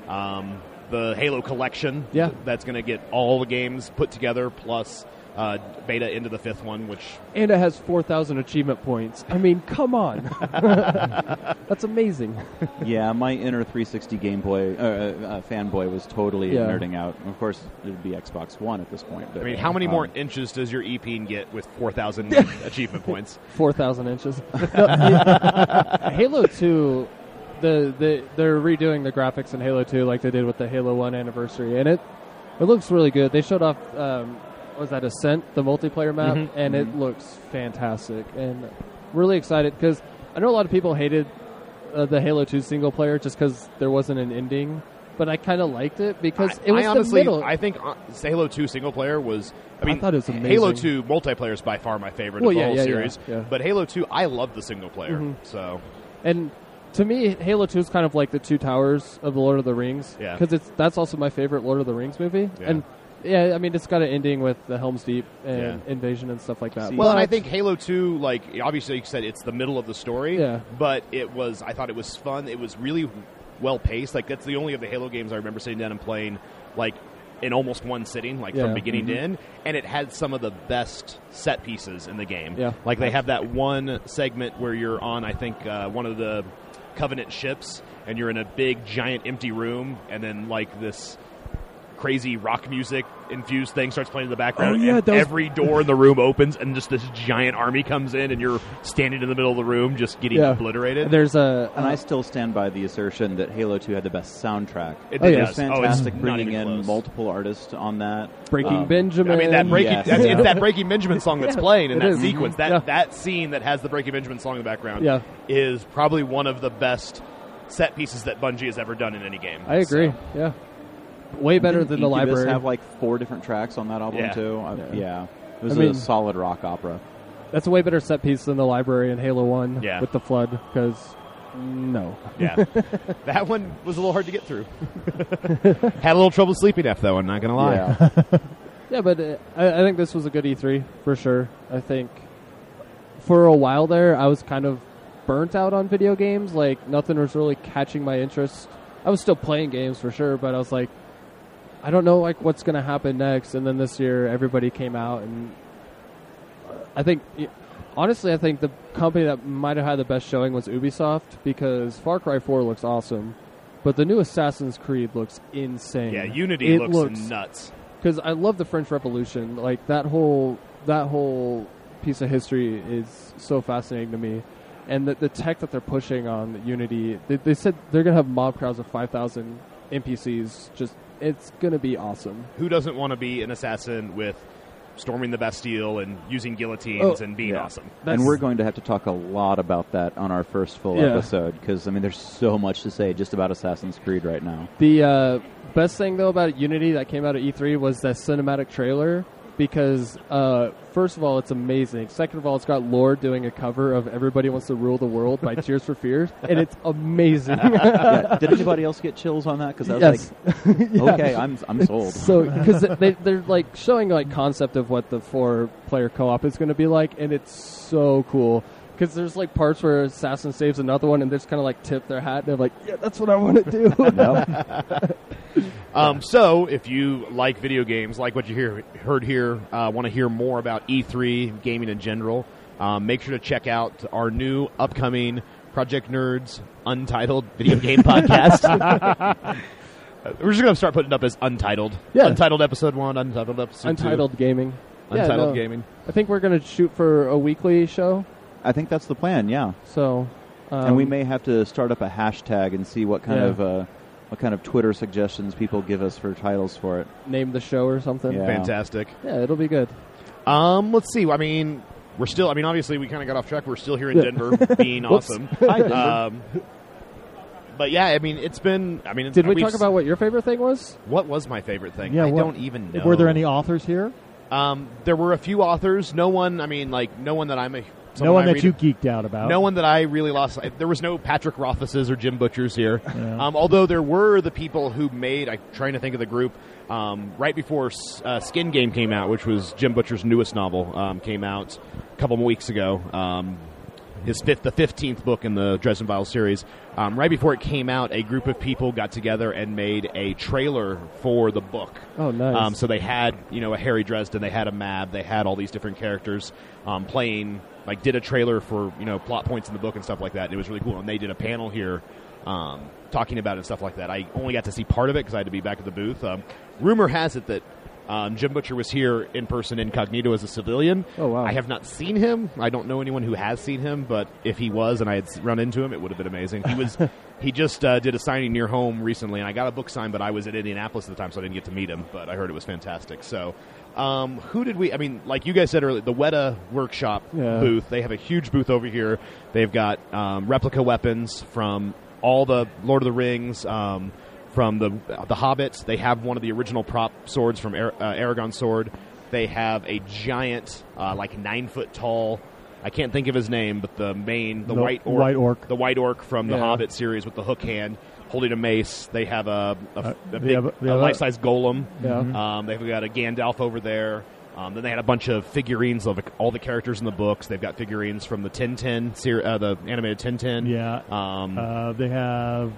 the Halo collection. Yeah. That's going to get all the games put together, plus beta into the 5th one, and it has 4,000 achievement points. Come on. That's amazing. Yeah, my inner 360 Game Boy fanboy was totally nerding out. Of course, it would be Xbox One at this point. But, how many more inches does your EP get with 4,000 achievement points? 4,000 inches. Halo 2... They're redoing the graphics in Halo 2 like they did with the Halo 1 anniversary, and It looks really good. They showed off, was that Ascent, the multiplayer map, and it looks fantastic. And really excited because I know a lot of people hated the Halo 2 single player just because there wasn't an ending. But I kind of liked it because it was honestly, the middle. I think Halo 2 single player was. I thought it was amazing. Halo 2 multiplayer is by far my favorite of the whole series. Yeah. But Halo 2, I love the single player. So, and to me, Halo 2 is kind of like the Two Towers of the Lord of the Rings. Yeah. Because that's also my favorite Lord of the Rings movie. Yeah. And I mean, it's got an ending with the Helm's Deep and Invasion and stuff like that. Well, and I think Halo 2, like, obviously you said it's the middle of the story. Yeah. But I thought it was fun. It was really well paced. Like, that's the only of the Halo games I remember sitting down and playing, like, in almost one sitting, like from beginning to end. And it had some of the best set pieces in the game. Yeah. Like, they have that one segment where you're on, I think, one of the Covenant ships, and you're in a big, giant, empty room, and then, like, this crazy rock music infused thing starts playing in the background. And every door in the room opens, and just this giant army comes in, and you're standing in the middle of the room just getting obliterated. And I still stand by the assertion that Halo 2 had the best soundtrack. It was fantastic, bringing in multiple artists on that. Breaking Benjamin. I mean, it's that Breaking Benjamin song that's playing in that is. sequence. That scene that has the Breaking Benjamin song in the background is probably one of the best set pieces that Bungie has ever done in any game. I agree. Yeah. Way better than the library. Have like 4 different tracks on that album too. It was a solid rock opera. That's a way better set piece than the library in Halo 1 with the flood. Because that one was a little hard to get through. Had a little trouble sleeping after that one. Not gonna lie. Yeah, but I think this was a good E3 for sure. I think for a while there, I was kind of burnt out on video games. Like nothing was really catching my interest. I was still playing games for sure, but I was like, I don't know like what's going to happen next. And then this year, everybody came out, and I think, honestly, I think the company that might have had the best showing was Ubisoft, because Far Cry 4 looks awesome, but the new Assassin's Creed looks insane. Yeah, Unity looks nuts. Because I love the French Revolution. Like that whole piece of history is so fascinating to me. And the tech that they're pushing on Unity, they said they're going to have mob crowds of 5,000 NPCs. It's going to be awesome. Who doesn't want to be an assassin with storming the Bastille and using guillotines and being awesome? And we're going to have to talk a lot about that on our first full episode, because, I mean, there's so much to say just about Assassin's Creed right now. The best thing, though, about Unity that came out at E3 was that cinematic trailer. Because, first of all, it's amazing. Second of all, it's got Lorde doing a cover of Everybody Wants to Rule the World by Tears for Fears, and it's amazing. Did anybody else get chills on that? Because I was like, okay, I'm sold. So, because they're like showing like concept of what the 4-player co-op is going to be like, and it's so cool. Because there's like parts where Assassin saves another one, and they just kind of like tip their hat, and they're like, yeah, that's what I want to do. So, if you like video games, like what you heard here, want to hear more about E3, gaming in general, make sure to check out our new upcoming Project Nerds Untitled video game podcast. We're just going to start putting it up as Untitled. Yeah. Untitled Episode 1, Untitled Episode 2. Untitled Gaming. Untitled Gaming. I think we're going to shoot for a weekly show. I think that's the plan, yeah. So, and we may have to start up a hashtag and see what kind of Twitter suggestions people give us for titles for it. Name the show or something. Yeah. Fantastic. Yeah, it'll be good. Let's see. I mean, obviously we kind of got off track. We're still here in Denver, being awesome. Hi, Denver. But yeah, I mean, it's been. Did we talk about what your favorite thing was? What was my favorite thing? Yeah, I don't even know. Were there any authors here? There were a few authors. No one that no one that you geeked out about. No one that I really lost. There was no Patrick Rothfuses or Jim Butchers here. Yeah. Although there were the people who made, I'm trying to think of the group, right before Skin Game came out, which was Jim Butcher's newest novel, came out a couple of weeks ago. The 15th book in the Dresden Files series. Right before it came out, a group of people got together and made a trailer for the book. Oh, nice. So they had, a Harry Dresden, they had a Mab, they had all these different characters playing, like did a trailer for, plot points in the book and stuff like that. And it was really cool. And they did a panel here talking about it and stuff like that. I only got to see part of it because I had to be back at the booth. Rumor has it that Jim Butcher was here in person incognito as a civilian. Oh, wow. I have not seen him. I don't know anyone who has seen him, but if he was and I had run into him, it would have been amazing. He just did a signing near home recently, and I got a book signed, but I was in Indianapolis at the time, so I didn't get to meet him, but I heard it was fantastic. So who did we – I mean, like you guys said earlier, the Weta Workshop booth, they have a huge booth over here. They've got replica weapons from all the Lord of the Rings, from the Hobbits. They have one of the original prop swords from Aragorn's sword. They have a giant, 9-foot tall, I can't think of his name, but the white orc. The white orc from the Hobbit series with the hook hand holding a mace. They have a life-size golem. Yeah. They've got a Gandalf over there. Then they had a bunch of figurines of all the characters in the books. They've got figurines from the Tintin, the animated Tintin. Yeah. They have...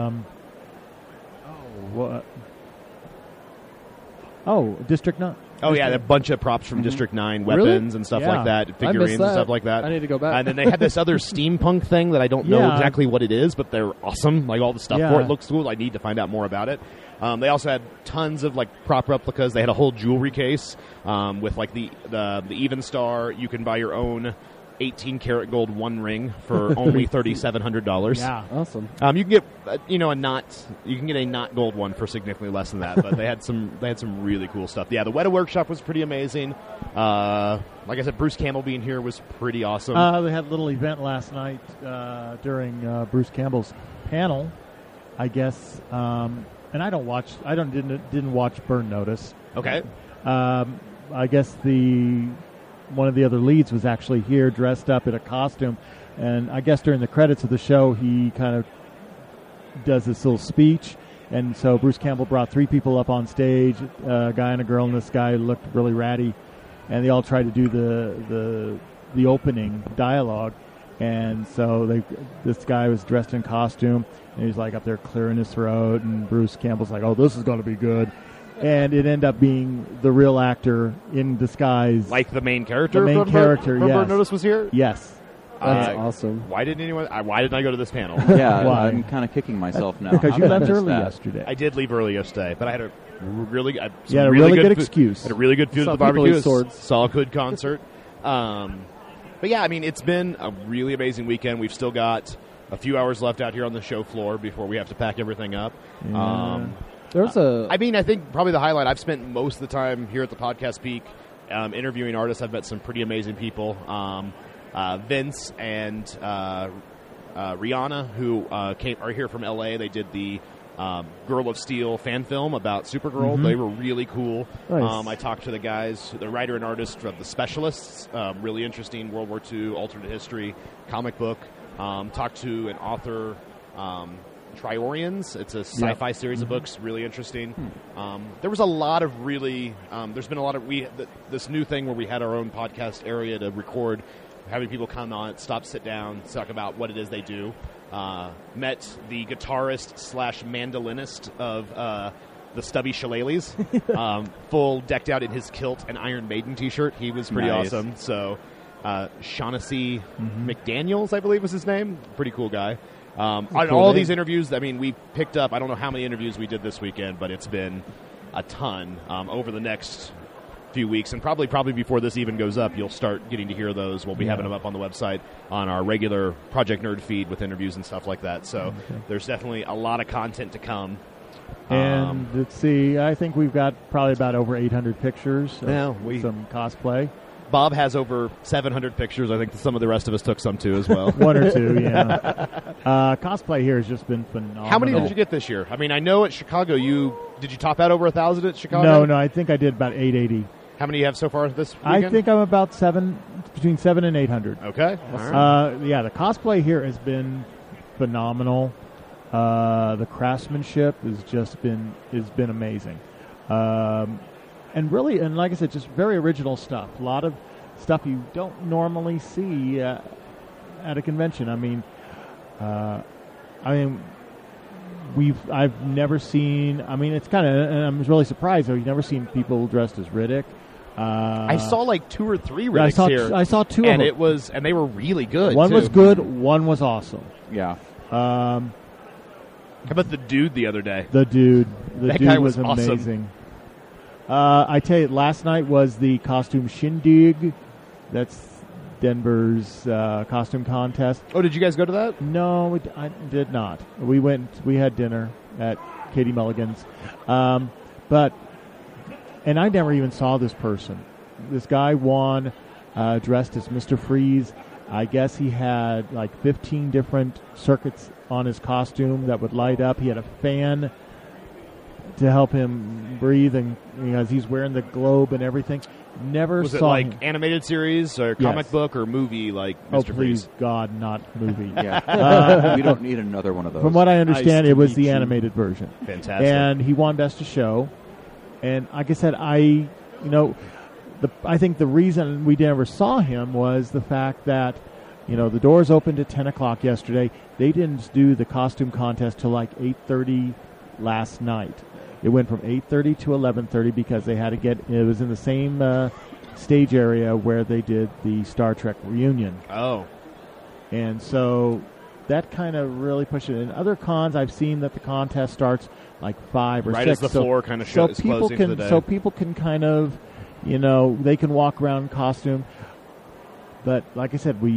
District 9. Oh, yeah, a bunch of props from District 9, weapons and stuff like that, figurines and stuff like that. I need to go back. And then they had this other steampunk thing that I don't know exactly what it is, but they're awesome. Like, all the stuff for it looks cool. I need to find out more about it. They also had tons of, prop replicas. They had a whole jewelry case with, the Even Star. You can buy your own 18-karat gold one ring for only $3,700. Yeah, awesome. You can get a not gold one for significantly less than that. But they had some really cool stuff. Yeah, the Weta Workshop was pretty amazing. Like I said, Bruce Campbell being here was pretty awesome. They had a little event last night during Bruce Campbell's panel, I guess. And I didn't watch Burn Notice. Okay. I guess one of the other leads was actually here dressed up in a costume, and I guess during the credits of the show he kind of does this little speech, and so Bruce Campbell brought 3 people up on stage, a guy and a girl, and this guy looked really ratty, and they all tried to do the opening dialogue, and so this guy was dressed in costume, and he was up there clearing his throat, and Bruce Campbell's like, oh, this is going to be good. And it ended up being the real actor in disguise. Like the main character? The main character, yes. Burn Notice was here? Yes. That's awesome. Why didn't I go to this panel? Yeah, Why? I'm kind of kicking myself now. Because you left early yesterday. I did leave early yesterday, but I had a really good excuse. Had a really good food at the barbecue. Saw a good concert. But yeah, I mean, it's been a really amazing weekend. We've still got a few hours left out here on the show floor before we have to pack everything up. Yeah. I think probably the highlight, I've spent most of the time here at the Podcast Peak interviewing artists. I've met some pretty amazing people. Vince and Rihanna, who are here from L.A. They did the Girl of Steel fan film about Supergirl. Mm-hmm. They were really cool. Nice. I talked to the guys, the writer and artist of The Specialists, really interesting World War II alternate history comic book. Talked to an author, Triorians. It's a sci-fi series of books, really interesting. There was a lot of really there's been a lot of this new thing where we had our own podcast area to record, having people come on, sit down, talk about what it is they do. Met the guitarist / mandolinist of the Stubby Shillelaghs, full decked out in his kilt and Iron Maiden t-shirt. He was pretty awesome. So Shaughnessy McDaniels, I believe was his name. Pretty cool guy. On all these interviews, I mean, we picked up, I don't know how many interviews we did this weekend, but it's been a ton over the next few weeks. And probably before this even goes up, you'll start getting to hear those. We'll be having them up on the website on our regular Project Nerd feed with interviews and stuff like that. So there's definitely a lot of content to come. And let's see, I think we've got probably about over 800 pictures of some cosplay. Bob has over 700 pictures. I think some of the rest of us took some too as well. One or two, yeah. Cosplay here has just been phenomenal. How many did you get this year? I mean, I know at Chicago did you top out over 1,000 at Chicago? No, I think I did about 880. How many do you have so far this weekend? I think I'm about between 700 and 800. Okay. Yeah, the cosplay here has been phenomenal. The craftsmanship has been amazing. And really, and like I said, just very original stuff. A lot of stuff you don't normally see at a convention. I've never seen. I mean, it's kind of, and I'm really surprised though. You've never seen people dressed as Riddick. I saw like 2 or 3 Riddicks here. I saw 2 and of them. And they were really good. One was good. One was awesome. Yeah. How about the dude the other day? The dude That guy was awesome. amazing. I tell you, last night was the costume shindig. That's Denver's costume contest. Oh, did you guys go to that? No, I did not. We went. We had dinner at Katie Mulligan's, and I never even saw this person. This guy won, dressed as Mr. Freeze. I guess he had like 15 different circuits on his costume that would light up. He had a fan to help him breathe, and as he's wearing the globe and everything. Never was saw it like him. Animated series or comic book or movie like Mr. Oh, please, Freeze? God, not movie. We don't need another one of those. From what I understand, it was the animated version. Fantastic. And he won Best of Show. And like I said, I think the reason we never saw him was the fact that, the doors opened at 10 o'clock yesterday. They didn't do the costume contest till like 8:30 last night. It went from 8:30 to 11:30 because they had to it was in the same stage area where they did the Star Trek reunion. Oh. And so that kind of really pushed it. In other cons, I've seen that the contest starts like 5 or 6. Right as the floor kind of shows closing for the day. So people can kind of, they can walk around in costume. But like I said,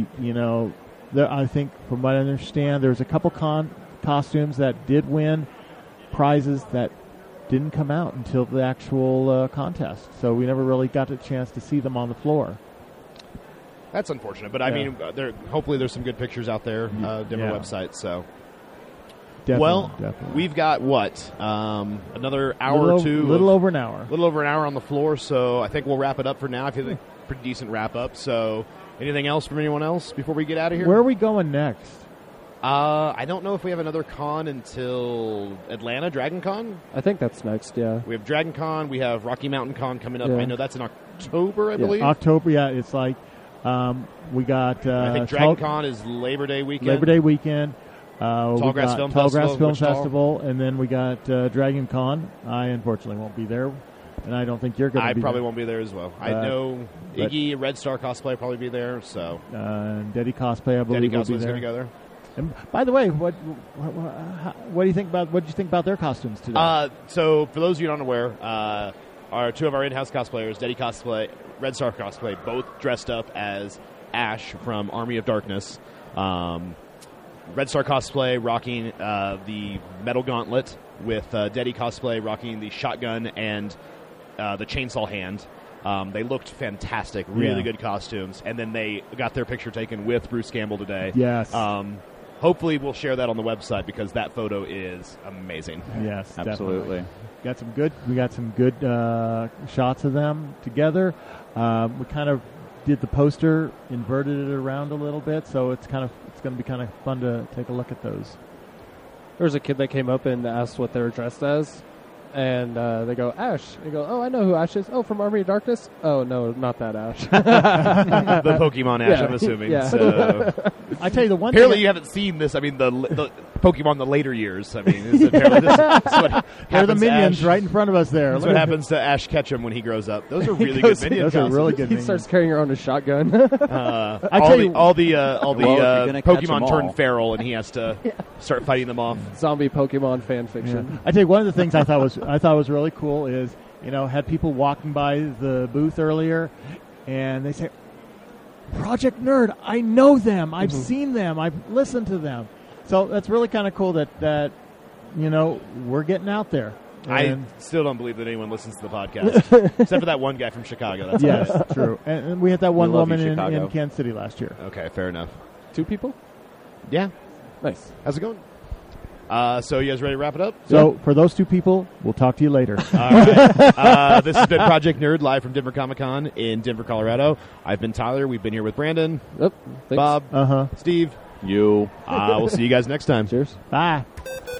I think from what I understand, there's a couple costumes that did win prizes that didn't come out until the actual contest. So we never really got a chance to see them on the floor. That's unfortunate, but I mean, hopefully there's some good pictures out there, Denver website. So, definitely. We've got another hour or two, little over an hour on the floor. So I think we'll wrap it up for now. I feel like pretty decent wrap up. So, anything else from anyone else before we get out of here? Where are we going next? I don't know if we have another con until Atlanta, Dragon Con. I think that's next, yeah. We have Dragon Con. We have Rocky Mountain Con coming up. Yeah. I know that's in October, I believe. October, yeah. It's like we got... I think Dragon Con is Labor Day weekend. Tallgrass Film Festival, and then we got Dragon Con. I unfortunately won't be there, and I don't think you're going to be there. I probably won't be there as well. I know Iggy, Red Star Cosplay will probably be there. So Daddy Cosplay, I believe, will be there. Going to go there. And by the way, what do you think about their costumes today? So for those of you not aware, our two of our in-house cosplayers, Daddy Cosplay, Red Star Cosplay, both dressed up as Ash from Army of Darkness. Red Star Cosplay rocking the metal gauntlet, with Daddy Cosplay rocking the shotgun and the chainsaw hand. They looked fantastic, really good costumes, and then they got their picture taken with Bruce Campbell today. Yes. Hopefully we'll share that on the website because that photo is amazing. Yes, absolutely. We got some good shots of them together. We kind of did the poster, inverted it around a little bit, so it's going to be kind of fun to take a look at those. There was a kid that came up and asked what they were dressed as. And they go, Ash. And you go, oh, I know who Ash is. Oh, from Army of Darkness? Oh, no, not that Ash. The Pokemon Ash, I'm assuming. Yeah. So. I tell you, the one apparently you haven't seen this. I mean, the Pokemon the later years. I mean, this what they're the minions right in front of us there. That's what happens to Ash Ketchum when he grows up. Those are really good minions. Those are really good minions. He starts carrying around a shotgun. All the Pokemon turn feral, and he has to start fighting them off. Zombie Pokemon fan fiction. Yeah. I tell you, one of the things I thought was really cool is, had people walking by the booth earlier, and they say, Project Nerd, I know them. I've seen them. I've listened to them. So that's really kind of cool that we're getting out there. I still don't believe that anyone listens to the podcast, except for that one guy from Chicago. That's yes, true. And we had that one woman in Kansas City last year. Okay, fair enough. 2 people? Yeah. Nice. How's it going? So you guys ready to wrap it up? So for those 2 people, we'll talk to you later. All right. This has been Project Nerd live from Denver Comic Con in Denver, Colorado. I've been Tyler. We've been here with Brandon, Bob, Steve. You. We'll see you guys next time. Cheers. Bye.